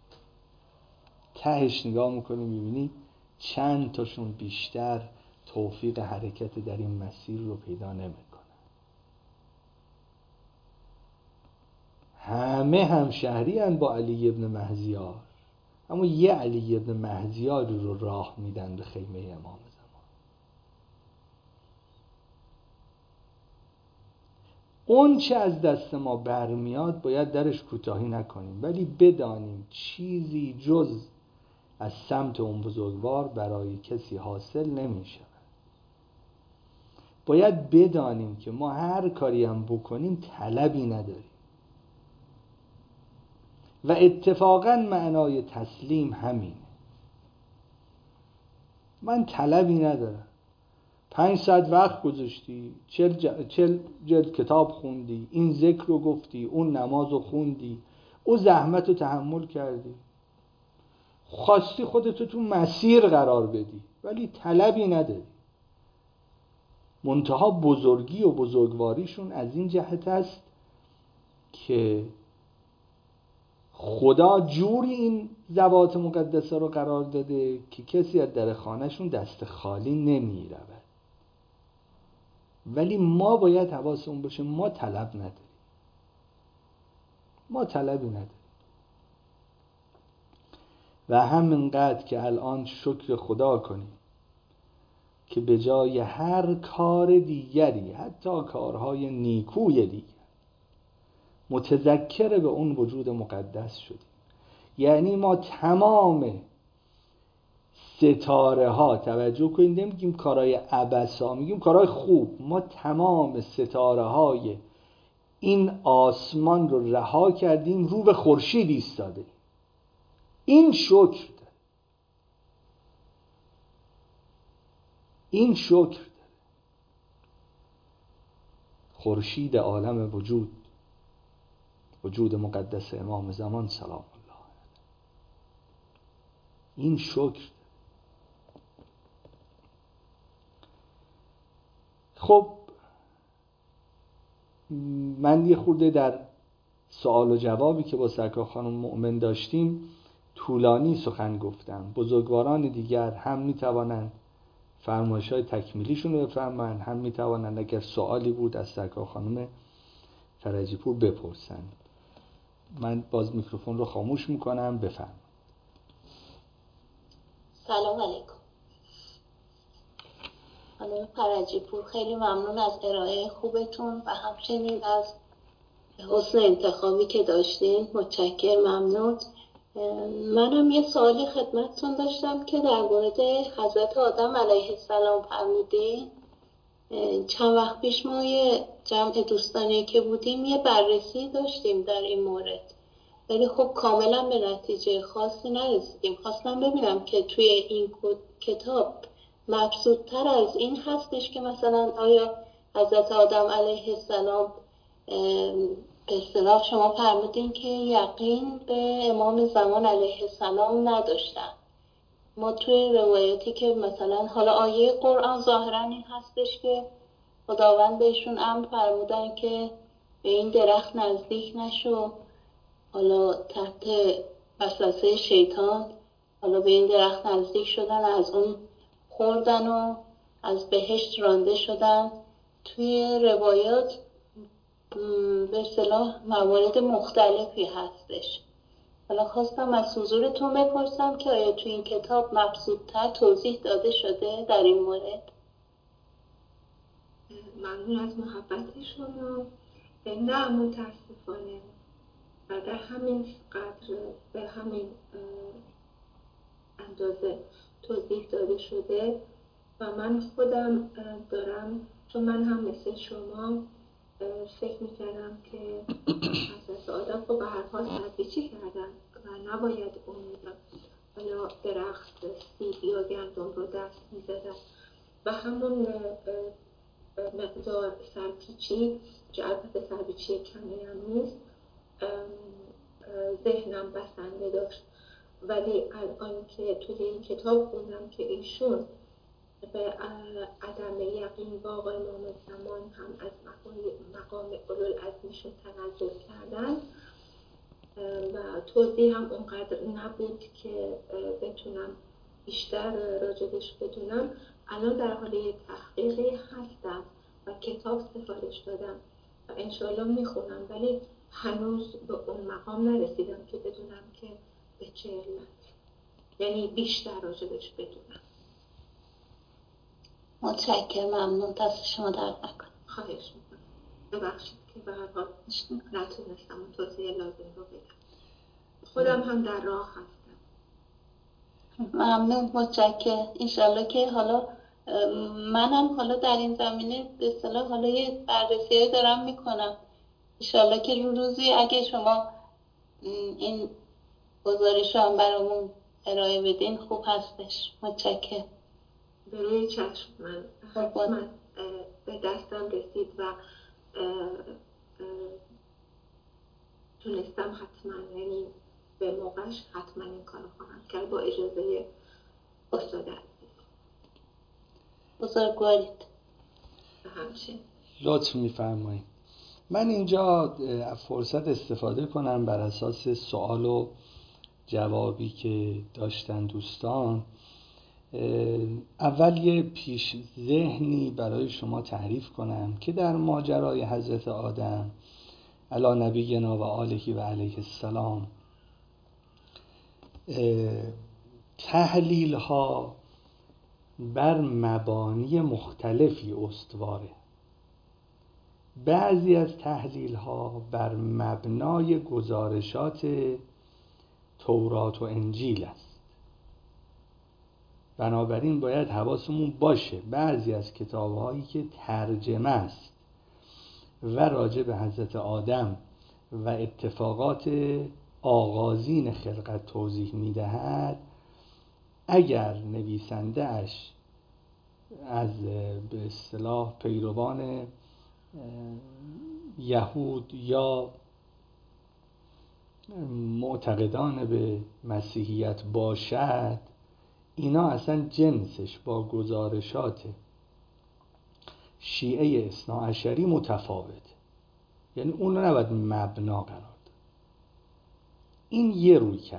Speaker 1: تهش نگاه میکنی میبینی چند تاشون بیشتر توفیق حرکت در این مسیر رو پیدا نمیکنن. همه همشهری هن با علی ابن مهدیار، اما یه علی ابن مهدیار رو راه میدن به خیمه امام زمان. اون چه از دست ما برمیاد باید درش کوتاهی نکنیم، ولی بدانیم چیزی جز از سمت اون بزرگوار برای کسی حاصل نمی شود. باید بدانیم که ما هر کاری هم بکنیم طلبی نداریم و اتفاقا معنای تسلیم همینه. من طلبی ندارم. 5 ساعت وقت گذاشتی، 40 جلد کتاب خوندی، این ذکر رو گفتی، اون نماز رو خوندی، اون زحمت رو تحمل کردی، خواستی خودتو تو مسیر قرار بدی، ولی طلبی نداری. منتها بزرگی و بزرگواریشون از این جهت است که خدا جوری این ذوات مقدسه رو قرار داده که کسی از در خانهشون دست خالی نمی رود. ولی ما باید حواسمون باشه ما طلب نداریم. ما طلبی نداریم. و همینقدر که الان شکر خدا کنیم که به جای هر کار دیگری، حتی کارهای نیکوی دیگر، متذکر به اون وجود مقدس شدیم. یعنی ما تمام ستاره ها، توجه کنید نمیگیم کارهای عبثا، میگیم کارهای خوب، ما تمام ستاره های این آسمان رو رها کردیم، رو به خورشید ایستاده. این شکر داره. این شکر داره. خورشید عالم وجود، وجود مقدس امام زمان سلام الله علیه، این شکر. خب من یه خورده در سوال و جوابی که با سرکار خانم مؤمن داشتیم طولانی سخن گفتم. بزرگواران دیگر هم میتوانند فرمایش‌های تکمیلیشون رو بفرمایند، هم میتوانند اگر سوالی بود از سرکار خانم فرجی پور بپرسند. من باز میکروفون رو خاموش میکنم. بفرمایید.
Speaker 3: سلام علیکم. خانم فرجی پور، خیلی ممنون از ارائه خوبتون و همچنین از حسن انتخابی که داشتین. متشکرم، ممنون. منم یه سوالی خدمتتون داشتم که در مورد حضرت آدم علیه السلام فرمودین. چند وقت پیش ما یه جمع دوستانی که بودیم یه بررسی داشتیم در این مورد، ولی خب کاملا به نتیجه خاصی نرسیدیم. خواستم ببینم که توی این کتاب مبسوط‌تر از این هستش که مثلا آیا حضرت آدم علیه السلام به اصطلاح شما فرمودین که یقین به امام زمان علیه السلام نداشتن. ما توی روایتی که مثلا حالا آیه قرآن ظاهرا این هستش که خداوند بهشون امر فرمودن که به این درخت نزدیک نشو، حالا تحت وسوسه شیطان حالا به این درخت نزدیک شدن، از اون خوردن و از بهشت رانده شدن. توی روایات به اصطلاح موارد مختلفی هستش. حالا خواستم از حضورتون بپرسم که آیا توی این کتاب مبسوط‌تر توضیح داده شده در این مورد؟
Speaker 2: ممنون از محبت شما. نه متاسفانه در همین قدر به همین اندازه توضیح داده شده و من خودم دارم، چون من هم مثل شما فکر میکردم که حضرت آدم خب به هر حال سرپیچی کردن و نباید اون حالا درخت سیب یا گندم رو دست میزدن و همون مقدار سرپیچی که البته سرپیچی کمی هم نیست ذهنم بسنده داشت. ولی الان که توی این کتاب خوندم که ایشون به عدم یقین با آقای امام زمان هم از مقام اولوالعزمشون تنزل کردن و توضیح هم اونقدر نبود که بتونم بیشتر راجبش بدونم. الان در حال تحقیقی هستم و کتاب سفارش دادم و انشالله میخونم، ولی هنوز به اون مقام نرسیدم که بدونم که به چه علت، یعنی بیشتر راجبش بدونم.
Speaker 3: متشکرم، ممنون، دست شما درد نکنه.
Speaker 2: خواهش میکنم، ببخشید که به هر حال نتونستم اون توضیح لازم رو بدم. خودم هم در راه هستم.
Speaker 3: ممنون، متشکرم. انشالله که حالا منم حالا در این زمینه به اصطلاح حالا یه بررسی دارم میکنم. انشالله که روزی اگه شما این گزارش هم برامون ارائه بدین خوب هستش. متشکرم.
Speaker 2: به روی چشم، من حتما به دستم رسید و تونستم حتما، یعنی به موقعش حتما این کار خواهم کرد با اجازه استاد عزیز.
Speaker 3: بزرگوارید.
Speaker 2: همچنین.
Speaker 1: لطف می‌فرمایید. من اینجا فرصت استفاده کنم بر اساس سوال و جوابی که داشتن دوستان. اول یه پیش ذهنی برای شما تعریف کنم که در ماجرای حضرت آدم علی نبینا و آله و علیه السلام تحلیل ها بر مبانی مختلفی استواره. بعضی از تحلیل ها بر مبنای گزارشات تورات و انجیل است. بنابراین باید حواسمون باشه بعضی از کتاب‌هایی که ترجمه است و راجع به حضرت آدم و اتفاقات آغازین خلقت توضیح می‌دهد، اگر نویسنده اش از به اصطلاح پیروان یهود یا معتقدان به مسیحیت باشد، اینا اصلا جنسش با گزارشات شیعه اثناعشری متفاوته، یعنی اون رو نباید مبنا قرار داد. این یه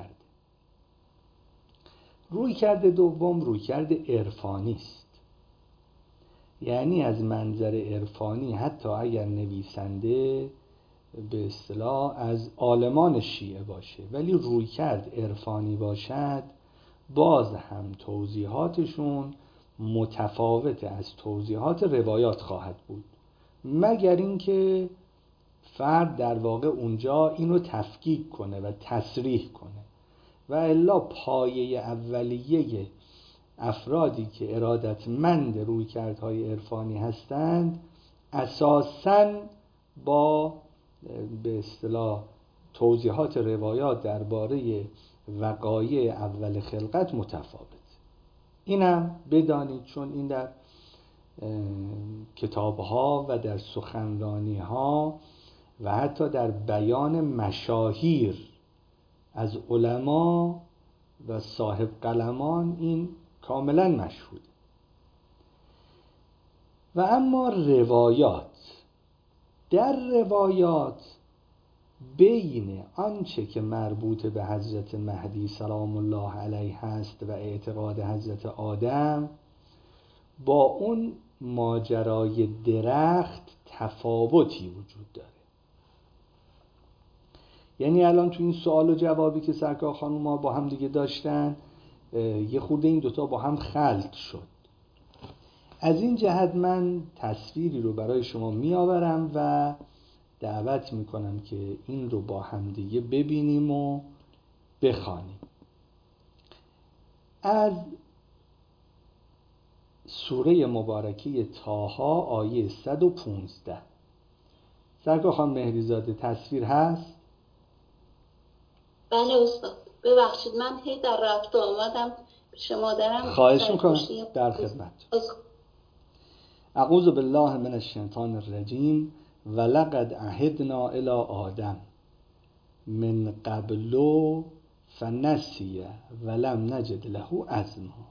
Speaker 1: روی کرده دوم روی کرده عرفانی است. یعنی از منظر عرفانی حتی اگر نویسنده به اصطلاح از عالمان شیعه باشه ولی روی کرد عرفانی باشد، باز هم توضیحاتشون متفاوت از توضیحات روایات خواهد بود، مگر اینکه فرد در واقع اونجا اینو تفکیک کنه و تصریح کنه و الا پایه اولیه افرادی که ارادتمند رویکردهای عرفانی هستند اساساً با به اصطلاح توضیحات روایات درباره وقایع اول خلقت متفاوت. اینم بدانید، چون این در کتاب‌ها و در سخنرانی‌ها و حتی در بیان مشاهیر از علما و صاحب قلمان این کاملا مشهود. و اما در روایات بین آنچه که مربوط به حضرت مهدی سلام الله علیه هست و اعتقاد حضرت آدم با اون ماجرای درخت تفاوتی وجود داره. یعنی الان تو این سوال و جوابی که سرکار خانم ها با هم دیگه داشتن یه خورده این دوتا با هم خلط شد. از این جهت من تصویری رو برای شما می آورم و دعوت میکنم که این رو با همدیگه ببینیم و بخوانیم. از سوره مبارکه طه آیه 115. سرکار خانم مهریزاده تصویر هست؟
Speaker 4: بله استاد، ببخشید من هی در رفت و آمدم شما دارم.
Speaker 1: خواهش میکنم، در خدمت. اعوذ بالله من الشیطان الرجیم. ولقد عهدنا الی آدم من قبل فنسی ولم نجد له عزما.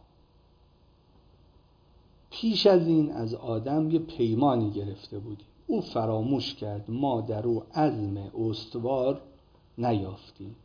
Speaker 1: پیش از این از آدم یه پیمانی گرفته بودیم، او فراموش کرد، ما در او عزم استوار نیافتیم.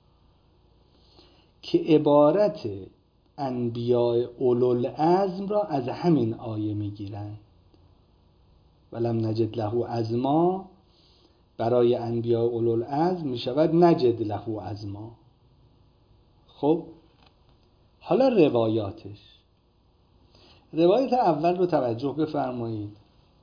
Speaker 1: که عبارت انبیاء اولوالعزم را از همین آیه میگیرند. ولم نجد له عزما برای انبیاء اولوالعزم میشود نجد له عزما. خب حالا روایاتش. روایت اول رو توجه بفرمایید.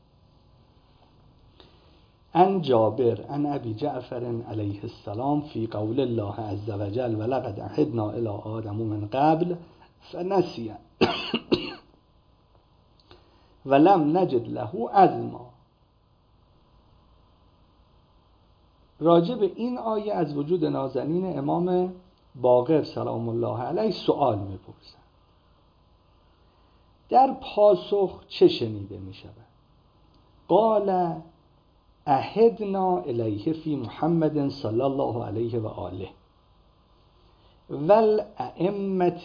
Speaker 1: عن جابر عن ابی جعفر علیه السلام فی قول الله عز وجل ولقد عهدنا الی آدم من قبل فنسی ولم نجد له عزما. راجع به این آیه از وجود نازنین امام باقر سلام الله علیه سوال میپرسند. در پاسخ چه شنیده می شود؟ قال عهدنا الیه فی محمد صلی الله علیه و آله والائمة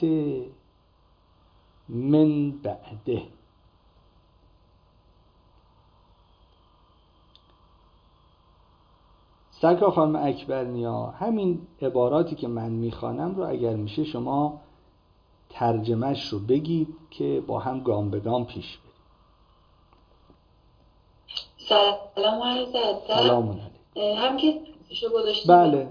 Speaker 1: من بعده. سرکار خانم اکبرنیا، همین عباراتی که من میخوانم رو اگر میشه شما ترجمهش رو بگید که با هم گام به گام پیش بریم.
Speaker 4: سلام علیکم.
Speaker 1: سلام علیکم.
Speaker 4: هم که شو گذاشتید.
Speaker 1: بله.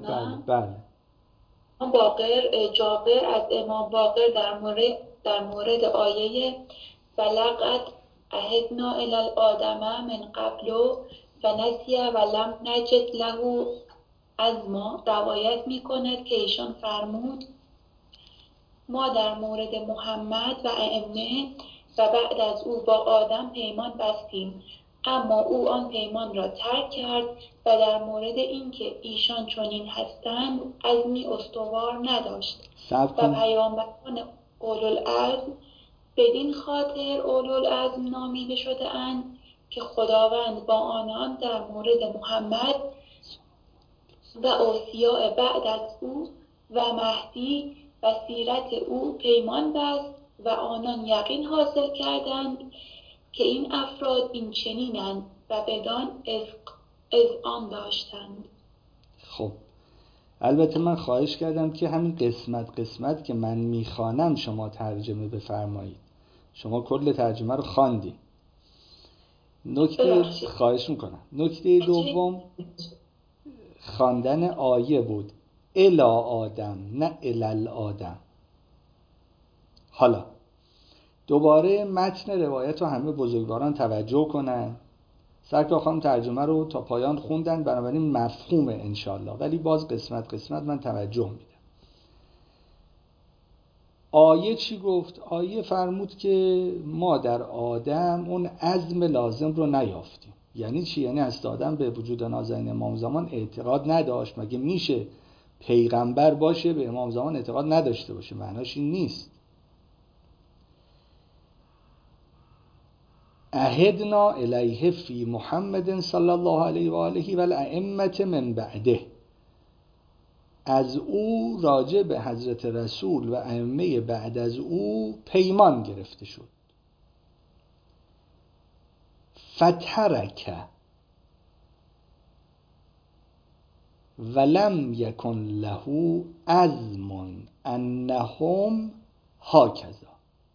Speaker 4: جابر از امام باقر در مورد آیه ولقد عهدنا الی آدم من قبل فنسی ولم نجد له عزما روایت میکند که ایشان فرمود ما در مورد محمد و ائمه و بعد از او با آدم پیمان بستیم، اما او آن پیمان را ترک کرد و در مورد اینکه ایشان چنین هستند عزمی استوار نداشت. و پیامبران اولوالعزم بدین خاطر اولوالعزم نامیده شده اند که خداوند با آنان در مورد محمد و اوصیاء بعد از او و مهدی و سیرت او پیمان بست و آنان یقین حاصل کردند که این افراد این چنینند و بدان اذعان داشتند.
Speaker 1: خب البته من خواهش کردم که همین قسمت که من میخوانم شما ترجمه بفرمایید. شما کل ترجمه رو خواندی. خواهش میکنم. نکته دوم خواندن آیه بود. الا آدم نه الال آدم. حالا دوباره متن روایت رو همه بزرگواران توجه کنن. سرکار خانم ترجمه رو تا پایان خوندن، بنابراین مفهومه انشالله، ولی باز قسمت من توجه میدم. آیه چی گفت؟ آیه فرمود که ما در آدم اون عزم لازم رو نیافتیم. یعنی چی؟ یعنی از آدم به وجود نازنین امام زمان اعتقاد نداشت. مگه میشه پیغمبر باشه به امام زمان اعتقاد نداشته باشه؟ معناش این نیست. عهدنا الیه فی محمد صلی الله علیه و آله و الائمة من بعده. از او راجع به حضرت رسول و ائمه بعد از او پیمان گرفته شد. فترک ولم یکن له عزم انهم هکذا.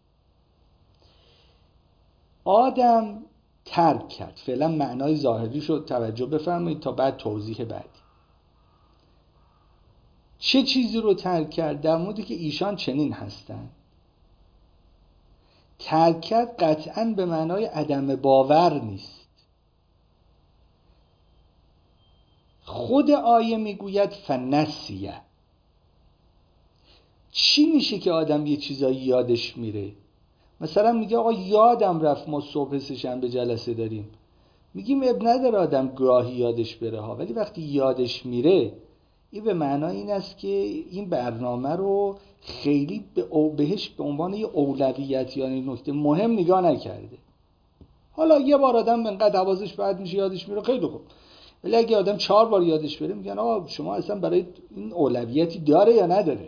Speaker 1: آدم ترک کرد. فعلا معنای ظاهری شد، توجه بفرمایید تا بعد توضیح بعدی. چه چیزی رو ترک کرد؟ در موردی که ایشان چنین هستند. ترک کرد قطعاً به معنای عدم باور نیست.
Speaker 5: خود آیه میگوید فنسیه. چی میشه که آدم یه چیزایی یادش میره؟ مثلا میگه آقا یادم رفت ما صبح سه‌شنبه جلسه داریم، میگیم اب نداره آدم گاهی یادش بره ها، ولی وقتی یادش میره این به معنای این است که این برنامه رو خیلی بهش به عنوان یه اولویت یعنی نکته مهم نگاه نکرده. حالا یه بار آدم انقدر حواسش بد میشه یادش میره، خیلی خوب، ولی اگه آدم 4 بار یادش بره میگن آقا شما اصلا برای این اولویتی داره یا نداره.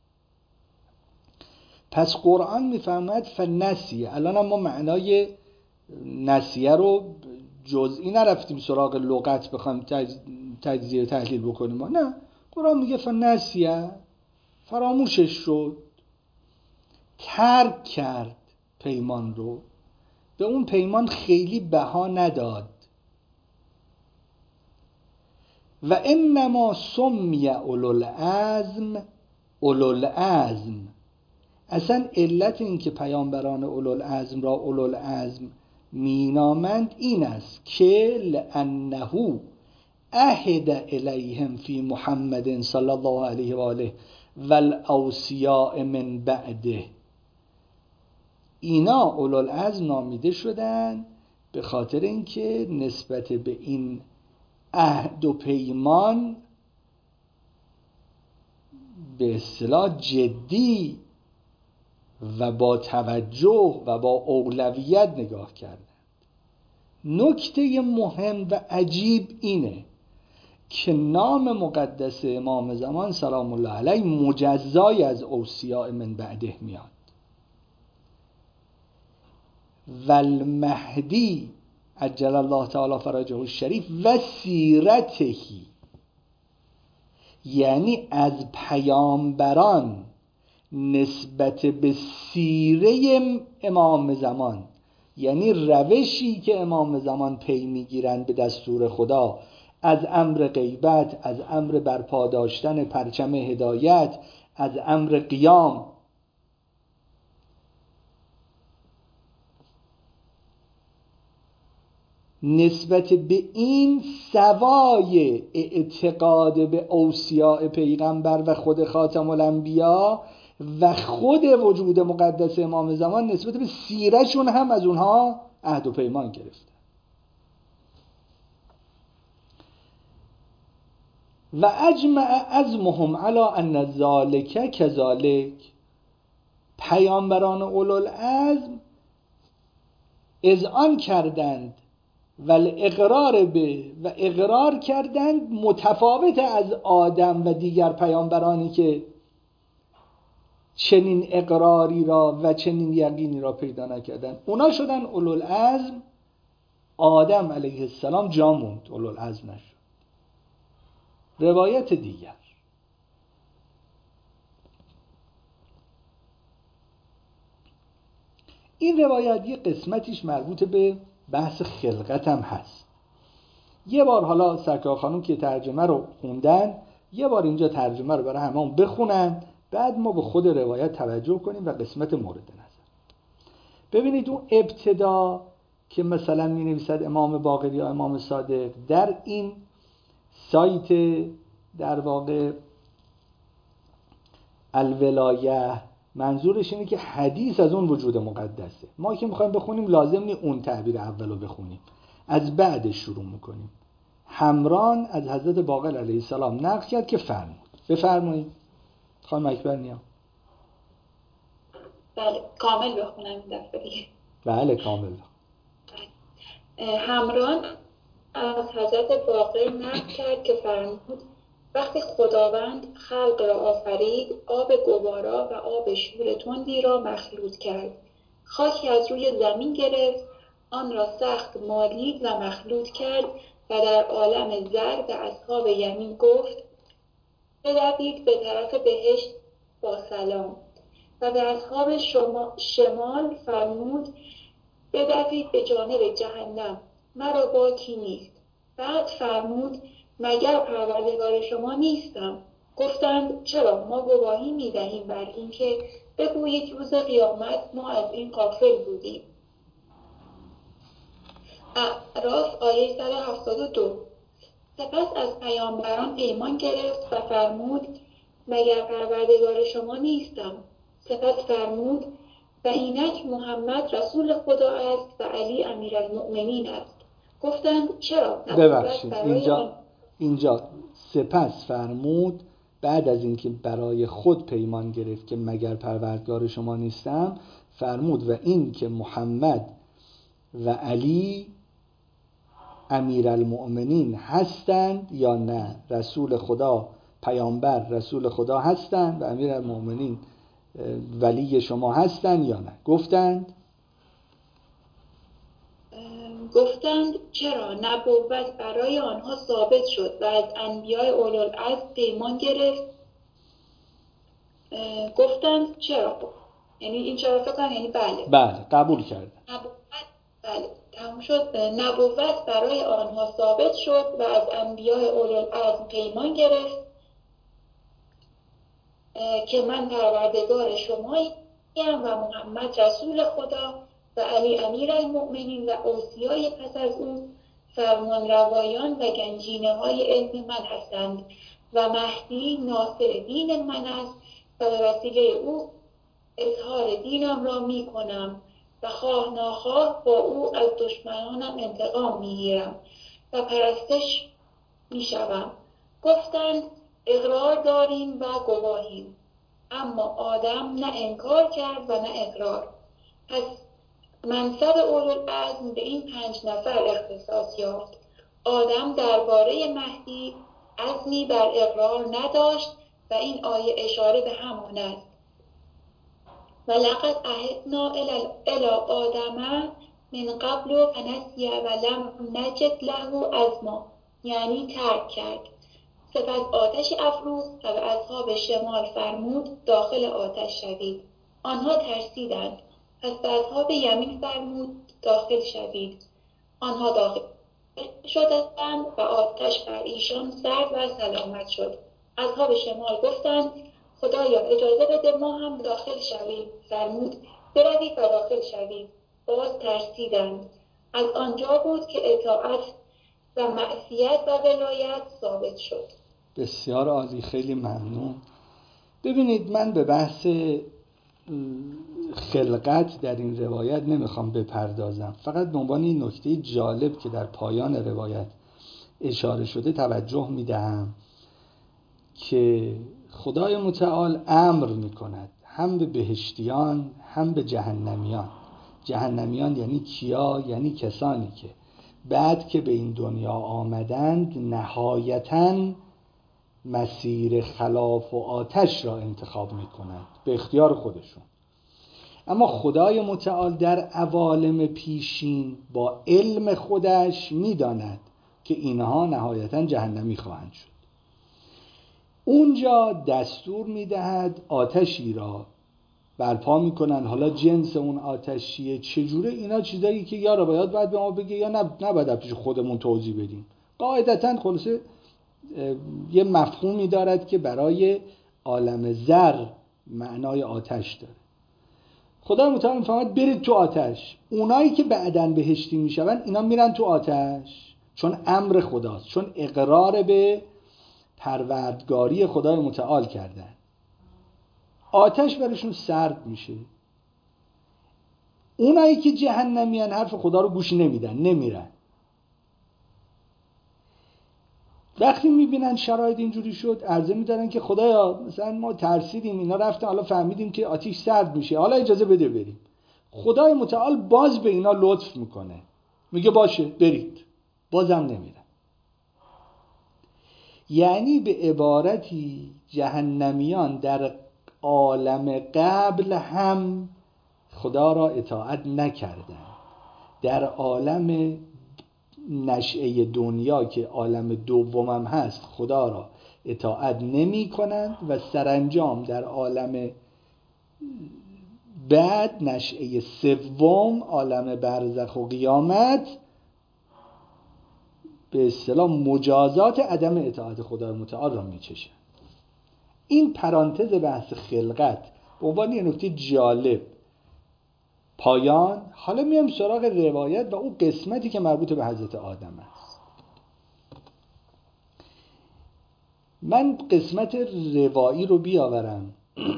Speaker 5: پس قرآن میفهمد فنسیه. الان ما معنای نسیه رو جزئی نرفتیم سراغ لغت بخوایم تجزیه و تحلیل بکنیم، نه، قرآن میگه فنسیه، فراموشش شد، ترک کرد پیمان رو، به اون پیمان خیلی بها نداد. و انما سمی اولوالعزم، اولوالعزم، اصلا علت این که پیامبران اولوالعزم را اولوالعزم مینامند این است که لانه عهد الیهم فی محمد صلی الله علیه و آله و الاوصیاء من بعده. اینا اولوالعزم نامیده شدن به خاطر اینکه نسبت به این عهد و پیمان به اصطلاح جدی و با توجه و با اولویت نگاه کردند. نکته مهم و عجیب اینه که نام مقدس امام زمان سلام الله علیه مجزای از اوصیاء من بعده میاد. و المهدی عجل الله تعالی فرجه الشریف و سیرتهی، یعنی از پیامبران نسبت به سیره امام زمان، یعنی روشی که امام زمان پی میگیرند به دستور خدا از امر غیبت، از امر برپا داشتن پرچم هدایت، از امر قیام، نسبت به این سوای اعتقاد به اوصیاء پیغمبر و خود خاتم الانبیا و خود وجود مقدس امام زمان نسبت به سیرشون هم از اونها عهد و پیمان گرفته. و اجمع عزمهم علی ان ذلک کذالک، پیامبران اولوالعزم اذعان کردند و اقرار به و اقرار کردند متفاوت از آدم و دیگر پیامبرانی که چنین اقراری را و چنین یقینی را پیدا نکردند. اونا شدن اولوالعزم، آدم علیه السلام جا موند، اولوالعزم نشد. روایت دیگر این روایت یه قسمتیش مربوط به بحث خلقت هم هست. یه بار حالا سرکار خانم که ترجمه رو خوندن یه بار اینجا ترجمه رو برای همون بخونن، بعد ما به خود روایت توجه کنیم و قسمت مورد نظر. ببینید اون ابتدا که مثلا می نویسد امام باقر یا امام صادق در این سایت در واقع الولایه، منظورش اینه که حدیث از اون وجود مقدسه. ما که میخوایم بخونیم لازم نیست اون تعبیر اول رو بخونیم، از بعدش شروع میکنیم. همران از حضرت باقر علیه السلام نقل کرد که فرمود. بفرمایید خانم اکبر نیا.
Speaker 4: بله کامل بخونم این دفعه دیگه.
Speaker 5: بله کامل.
Speaker 4: همران از حضرت باقر نقل کرد که فرمود وقتی خداوند خلق را آفرید، آب گوارا و آب شور تندی را مخلوط کرد، خاکی از روی زمین گرفت، آن را سخت مالید و مخلوط کرد و در عالم زر به اصحاب یمین گفت بدوید به طرف بهشت با سلام، و به اصحاب شمال فرمود بدوید به جانب جهنم، مرا باکی نیست. بعد فرمود مگر پروردگار شما نیستم؟ گفتند چرا؟ ما گواهی می‌دهیم بر اینکه بگویید روز قیامت ما از این غافل بودیم. اعراف آیه 172. سپس از پیامبران پیمان گرفت و فرمود مگر پروردگار شما نیستم؟ سپس فرمود و اینک محمد رسول خدا است و علی امیرالمؤمنین است. گفتند چرا؟
Speaker 5: ببخشید اینجا سپس فرمود، بعد از اینکه برای خود پیمان گرفت که مگر پروردگار شما نیستم، فرمود و این که محمد و علی امیرالمؤمنین هستند یا نه، رسول خدا، پیامبر رسول خدا هستند و امیرالمؤمنین ولی شما هستند یا نه. گفتند
Speaker 4: چرا نبوت برای آنها ثابت شد و از انبیاء اولوالعزم پیمان گرفت. گفتند چرا، یعنی این چرا فکر کنم یعنی
Speaker 5: بله قبول کردن.
Speaker 4: بله تمام شد. نبوت برای آنها ثابت شد و از انبیاء اولوالعزم پیمان گرفت که من پروردگار شماییم و محمد رسول خدا و علی امیرالمؤمنین و اوصیای پس از او فرمان روایان و گنجینه های علم من هستند و مهدی ناصر دین من است و به وسیله او اظهار دینم را می کنم و خواه ناخواه با او از دشمنانم انتقام می گیرم و پرستش می شوم. گفتند اقرار داریم و گواهیم، اما آدم نه انکار کرد و نه اقرار. پس منصب اولوالعزم به این 5 نفر اختصاص یافت. آدم درباره مهدی عزمی بر اقرار نداشت و این آیه اشاره به همان است. ولقد عهدنا الی آدم من قبل فنسی و لم نجد له عزما، یعنی ترک کرد. سپس آتشی افروخت و به اصحاب شمال فرمود داخل آتش شوید. آنها ترسیدند. پس به اصحاب یمین فرمود داخل شوید. آنها داخل شدند و آتش بر ایشان سرد و سلامت شد. اصحاب شمال گفتند خدایا اجازه بده ما هم داخل شویم. فرمود بروید و داخل شوید. باز ترسیدند. از آنجا بود که اطاعت و معصیت و ولایت ثابت شد.
Speaker 5: بسیار عالی، خیلی ممنون. ببینید من به بحث خلقت در این روایت نمیخوام بپردازم، فقط به عنوان این نکته جالب که در پایان روایت اشاره شده توجه میدهم که خدای متعال امر میکند هم به بهشتیان هم به جهنمیان. جهنمیان یعنی کیا؟ یعنی کسانی که بعد که به این دنیا آمدند نهایتاً مسیر خلاف و آتش را انتخاب میکنند به اختیار خودشون. اما خدای متعال در عوالم پیشین با علم خودش میداند که اینها نهایتاً جهنمی خواهند شد. اونجا دستور میدهد آتشی را برپا میکنن. حالا جنس اون آتشیه چجوره، اینا چیزایی که یا روایات باید به ما بگه یا نباید پیش خودمون توضیح بدیم. قاعدتاً خلاصه یه مفهومی دارد که برای عالم زر معنای آتش داره. خدا متعال میفرماید برید تو آتش. اونایی که بعداً بهشتی میشون اینا میرن تو آتش چون امر خداست، چون اقرار به پروردگاری خدای متعال کردن. آتش برشون سرد میشه. اونایی که جهنمیان حرف خدا رو گوش نمیدن، نمیرن. وقتی میبینن شرایط اینجوری شد عرضه میدارن که خدایا مثلا ما ترسیدیم اینا رفتن، حالا فهمیدیم که آتش سرد میشه، حالا اجازه بده بریم. خدای متعال باز به اینا لطف میکنه، میگه باشه برید، بازم نمیرن. یعنی به عبارتی جهنمیان در عالم قبل هم خدا را اطاعت نکردن، در عالم نشأه دنیا که عالم دومم هست خدا را اطاعت نمی کنند و سرانجام در عالم بعد نشأه سوم عالم برزخ و قیامت به اصطلاح مجازات عدم اطاعت خدای متعال را می چشند. این پرانتز بحث خلقت به عنوان یه نکته جالب پایان. حالا میام سراغ روایت و اون قسمتی که مربوط به حضرت آدم است. من قسمت روایی رو بیاورم.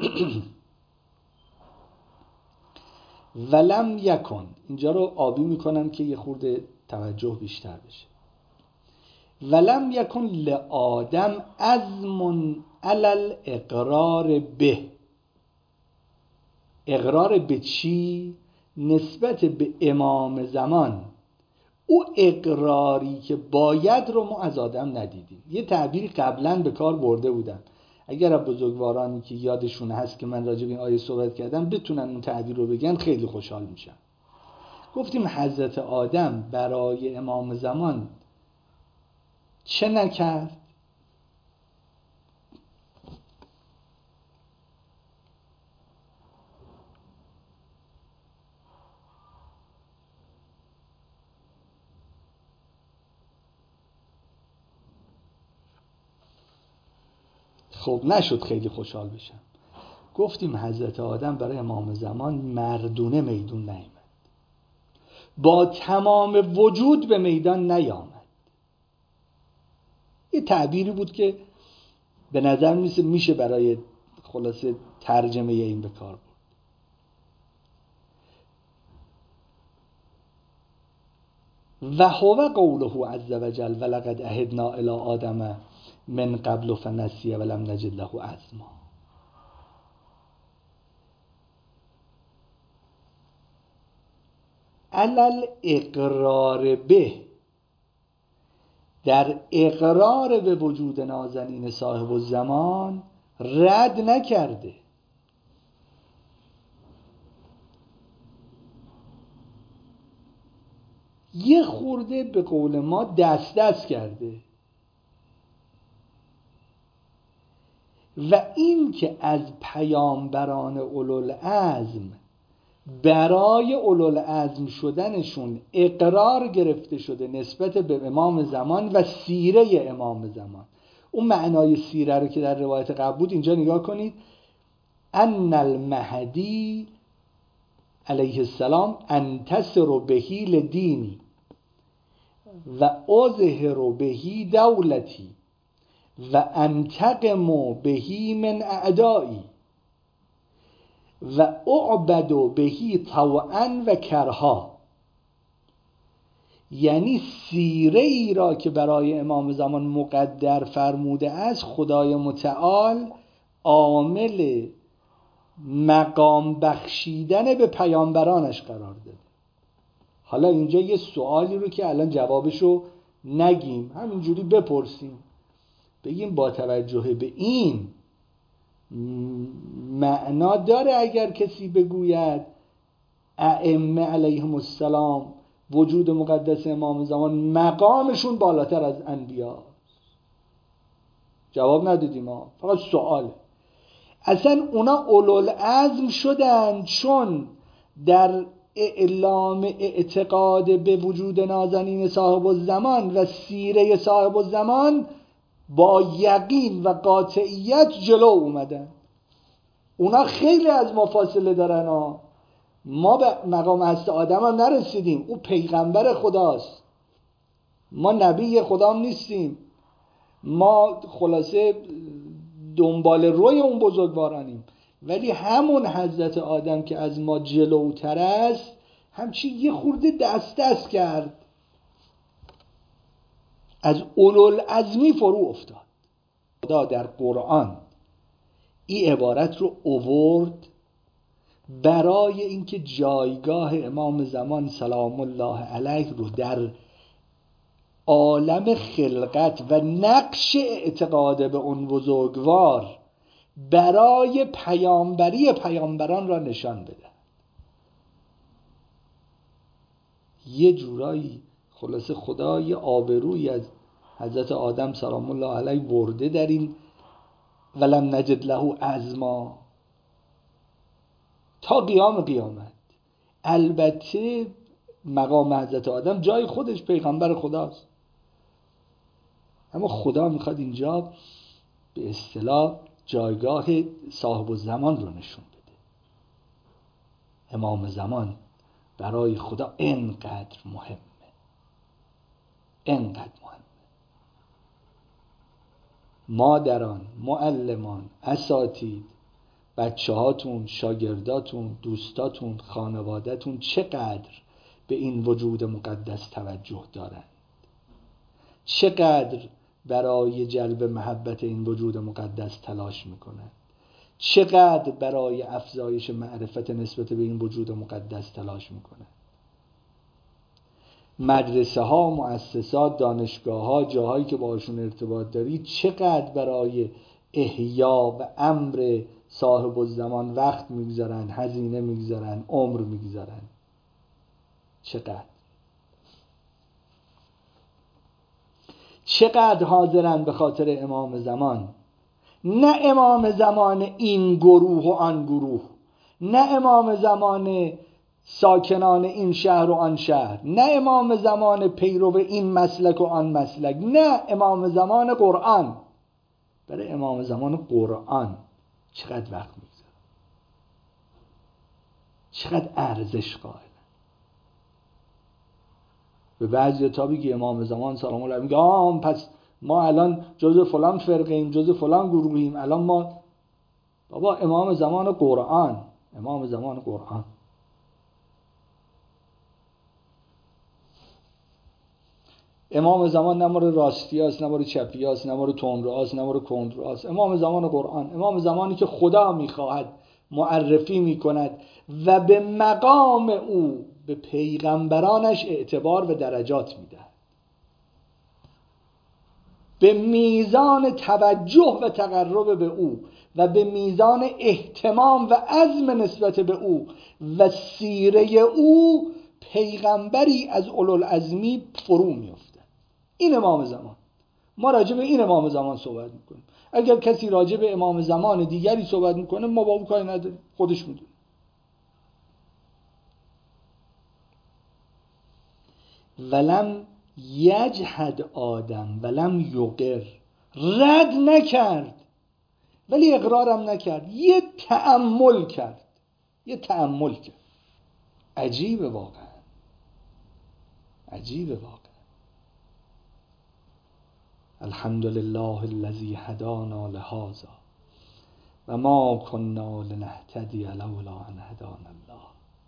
Speaker 5: ولم یکن، اینجا رو آبی میکنم که یه خورده توجه بیشتر بشه. ولم یکن لآدم عزم علی الاقرار به. اقرار به چی؟ نسبت به امام زمان. او اقراری که باید رو ما از آدم ندیدیم. یه تعبیری قبلا به کار برده بودم، اگر بزرگوارانی که یادشون هست که من راجع به این آیه صحبت کردم بتونن اون تعبیر رو بگن خیلی خوشحال میشم. گفتیم حضرت آدم برای امام زمان چه نکرد؟ خب نشد خیلی خوشحال بشم. گفتیم حضرت آدم برای امام زمان مردونه میدون نیامد، با تمام وجود به میدان نیامد. یه تعبیری بود که به نظر میشه برای خلاصه ترجمه این به کار بود. و هو قوله عز وجل ولقد عهدنا الی آدم من قبل فنسی ولم نجد له عزما. علل اقرار به، در اقرار به وجود نازنین صاحب الزمان رد نکرده. یه خورده به قول ما دست کرده. و این که از پیامبران اولوالعزم برای اولوالعزم شدنشون اقرار گرفته شده نسبت به امام زمان و سیره امام زمان. اون معنای سیره رو که در روایت قبل بود اینجا نگاه کنید. ان المهدی علیه السلام انتصر بهی لدینی و اظهر بهی دولتی و انتقم بهی من اعدایی و اعبد بهی طوعا و کرها. یعنی سیره ای را که برای امام زمان مقدر فرموده است خدای متعال عامل مقام بخشیدن به پیامبرانش قرار داده. حالا اینجا یه سوالی رو که الان جوابشو نگیم، همینجوری بپرسیم، بگیم با توجه به این معنا داره اگر کسی بگوید ائمه علیهم السلام وجود مقدس امام زمان مقامشون بالاتر از انبیا؟ جواب ندادیم ها، فقط سواله. اصلا اونا اولوالعزم شدن چون در اعلام اعتقاد به وجود نازنین صاحب الزمان و سیره صاحب الزمان با یقین و قاطعیت جلو اومدن. اونا خیلی از ما فاصله دارن ها. ما به مقام حضرت آدم هم نرسیدیم. او پیغمبر خداست، ما نبی خدا هم نیستیم. ما خلاصه دنبال روی اون بزرگوارانیم. ولی همون حضرت آدم که از ما جلوتر است همچین یه خورده دست کرد، از اولوالعزمی فرو افتاد. خدا در قرآن این عبارت رو آورد برای اینکه جایگاه امام زمان سلام الله علیه رو در عالم خلقت و نقش اعتقاد به اون بزرگوار برای پیامبری پیامبران را نشان بده. یه جورایی خلاصه خدا یه آبرویی از حضرت آدم سلام الله علیه برده در این ولم نجد له عزما تا قیام قیامت. البته مقام حضرت آدم جای خودش پیغمبر خداست، اما خدا میخواد اینجا به اصطلاح جایگاه صاحب الزمان رو نشون بده. امام زمان برای خدا اینقدر مهمه، اینقدر مهمه. مادران، معلمان، اساتید، بچه هاتون، شاگرداتون، دوستاتون، خانوادهتون چقدر به این وجود مقدس توجه دارند، چقدر برای جلب محبت این وجود مقدس تلاش میکنند، چقدر برای افزایش معرفت نسبت به این وجود مقدس تلاش میکنند. مدرسه ها، مؤسسات، دانشگاه ها، جاهایی که باشون ارتباط داری چقدر برای احیا و امر صاحب الزمان وقت میگذارن، هزینه میگذارن، عمر میگذارن. چقدر حاضرن به خاطر امام زمان، نه امام زمان این گروه و آن گروه، نه امام زمان ساکنان این شهر و آن شهر، نه امام زمان پیرو این مسلک و آن مسلک، نه امام زمان قرآن. برای امام زمان قرآن چقدر وقت میگذاره، چقدر ارزش قائل. به بعضی تا بگی امام زمان سلام الله میگه پس ما الان جزء فلان فرقه ایم، جزء فلان گروهیم، الان ما بابا امام زمان قرآن، امام زمان قرآن. امام زمان نه مورد راستی است، نه مورد چپی است، نه مورد تندرو است، نه مورد کندرو است. امام زمان قرآن، امام زمانی که خدا میخواهد معرفی میکند و به مقام او به پیغمبرانش اعتبار و درجات میده، به میزان توجه و تقرب به او و به میزان اهتمام و عزم نسبت به او و سیره او پیغمبری از اولوالعزمی فرو میفته. این امام زمان. ما راجع به این امام زمان صحبت میکنیم. اگر کسی راجع به امام زمان دیگری صحبت میکنه ما با اون کاری نداریم، خودش میدونه. ولم یجحد آدم ولم یقر، رد نکرد ولی اقرارم نکرد، یه تأمل کرد. عجیبه واقعا، عجیبه واقعا. الحمدلله الذی هدانا لهذا و ما كنا لنهتدی لولا ان هدانا الله.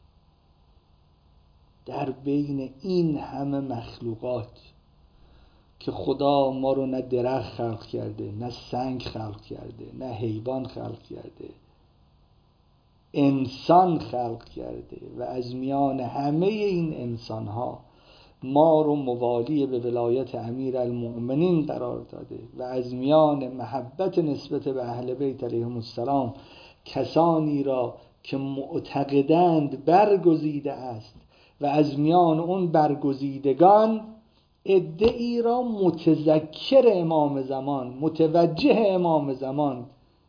Speaker 5: در بین این همه مخلوقات که خدا ما رو نه درخت خلق کرده، نه سنگ خلق کرده، نه حیوان خلق کرده، انسان خلق کرده و از میان همه این انسان‌ها ما رو موالی به ولایت امیرالمؤمنین قرار داده و از میان محبت نسبت به اهل بیت علیهم السلام کسانی را که معتقدند برگزیده است و از میان اون برگزیدگان عده‌ای را متذکر امام زمان، متوجه امام زمان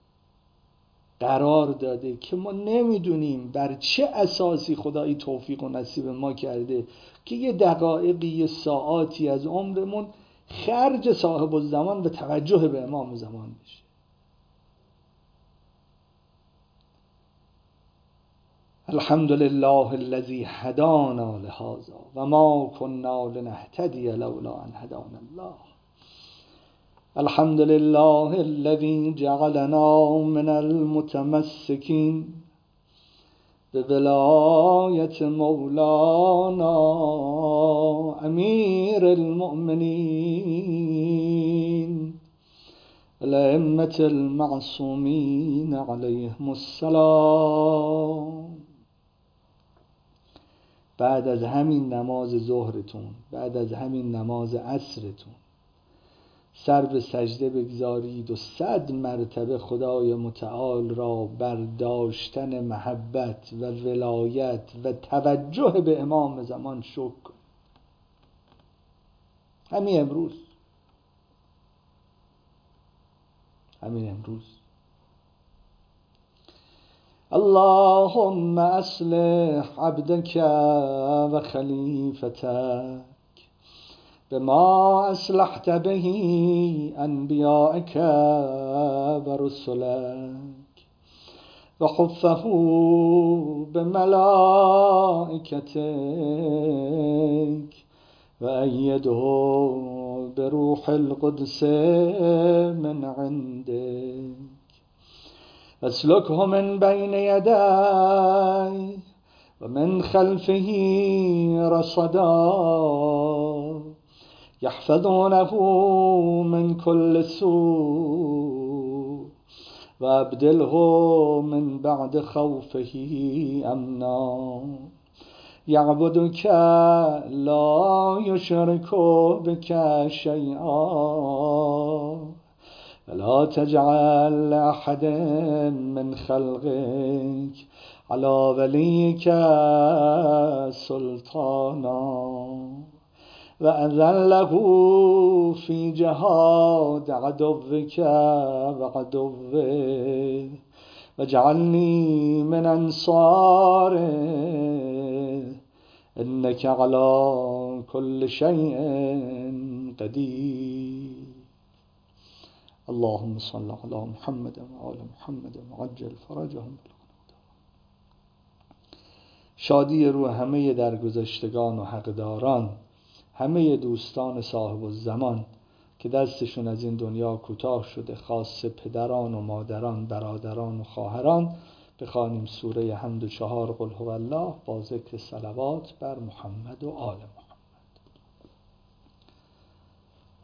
Speaker 5: قرار داده که ما نمیدونیم بر چه اساسی خدایی توفیق و نصیب ما کرده که یه دقایقی، یه ساعاتی از عمرمون خرج صاحب الزمان و توجه به امام زمان بشه. الحمدلله الذی هدانا لهذا و ما كنا لنهتدی لولا ان هدانا الله. الحمد لله الذي جعلنا من المتمسكين بولاية مولانا أمير المؤمنين الأئمة المعصومين عليهم السلام. بعد از همین نماز ظهرتون، بعد از همین نماز عصرتون سر به سجده بگذارید و 100 مرتبه خدای متعال را برداشتن محبت و ولایت و توجه به امام زمان شکر کنید. همین امروز اللهم اصلح عبدك و خلیفتك بما اصلحت به انبیاءك و رسلك و حفه بملائکتك و ایده بروح القدس من عندك اسلكه من بين يدي ومن خلفه رصدا يحفظونه من كل سوء وابدله من بعد خوفه امنا يعبدك لا يشرك بك شيئا ولا تجعل لأحد من خلقك على وليك سلطانا وأذله في جهاد عدوك وعدوه واجعلني من أنصاره إنك على كل شيء قدير. اللهم صل على محمد وآل محمد وعجل فرجهم. شادی روح همه درگذشتگان و حقداران، همه دوستان صاحب الزمان که دستشون از این دنیا کوتاه شده، خاص پدران و مادران، برادران و خواهران. بخوانیم سوره حمد و 4 قل هو الله با ذکر صلوات بر محمد و آل محمد.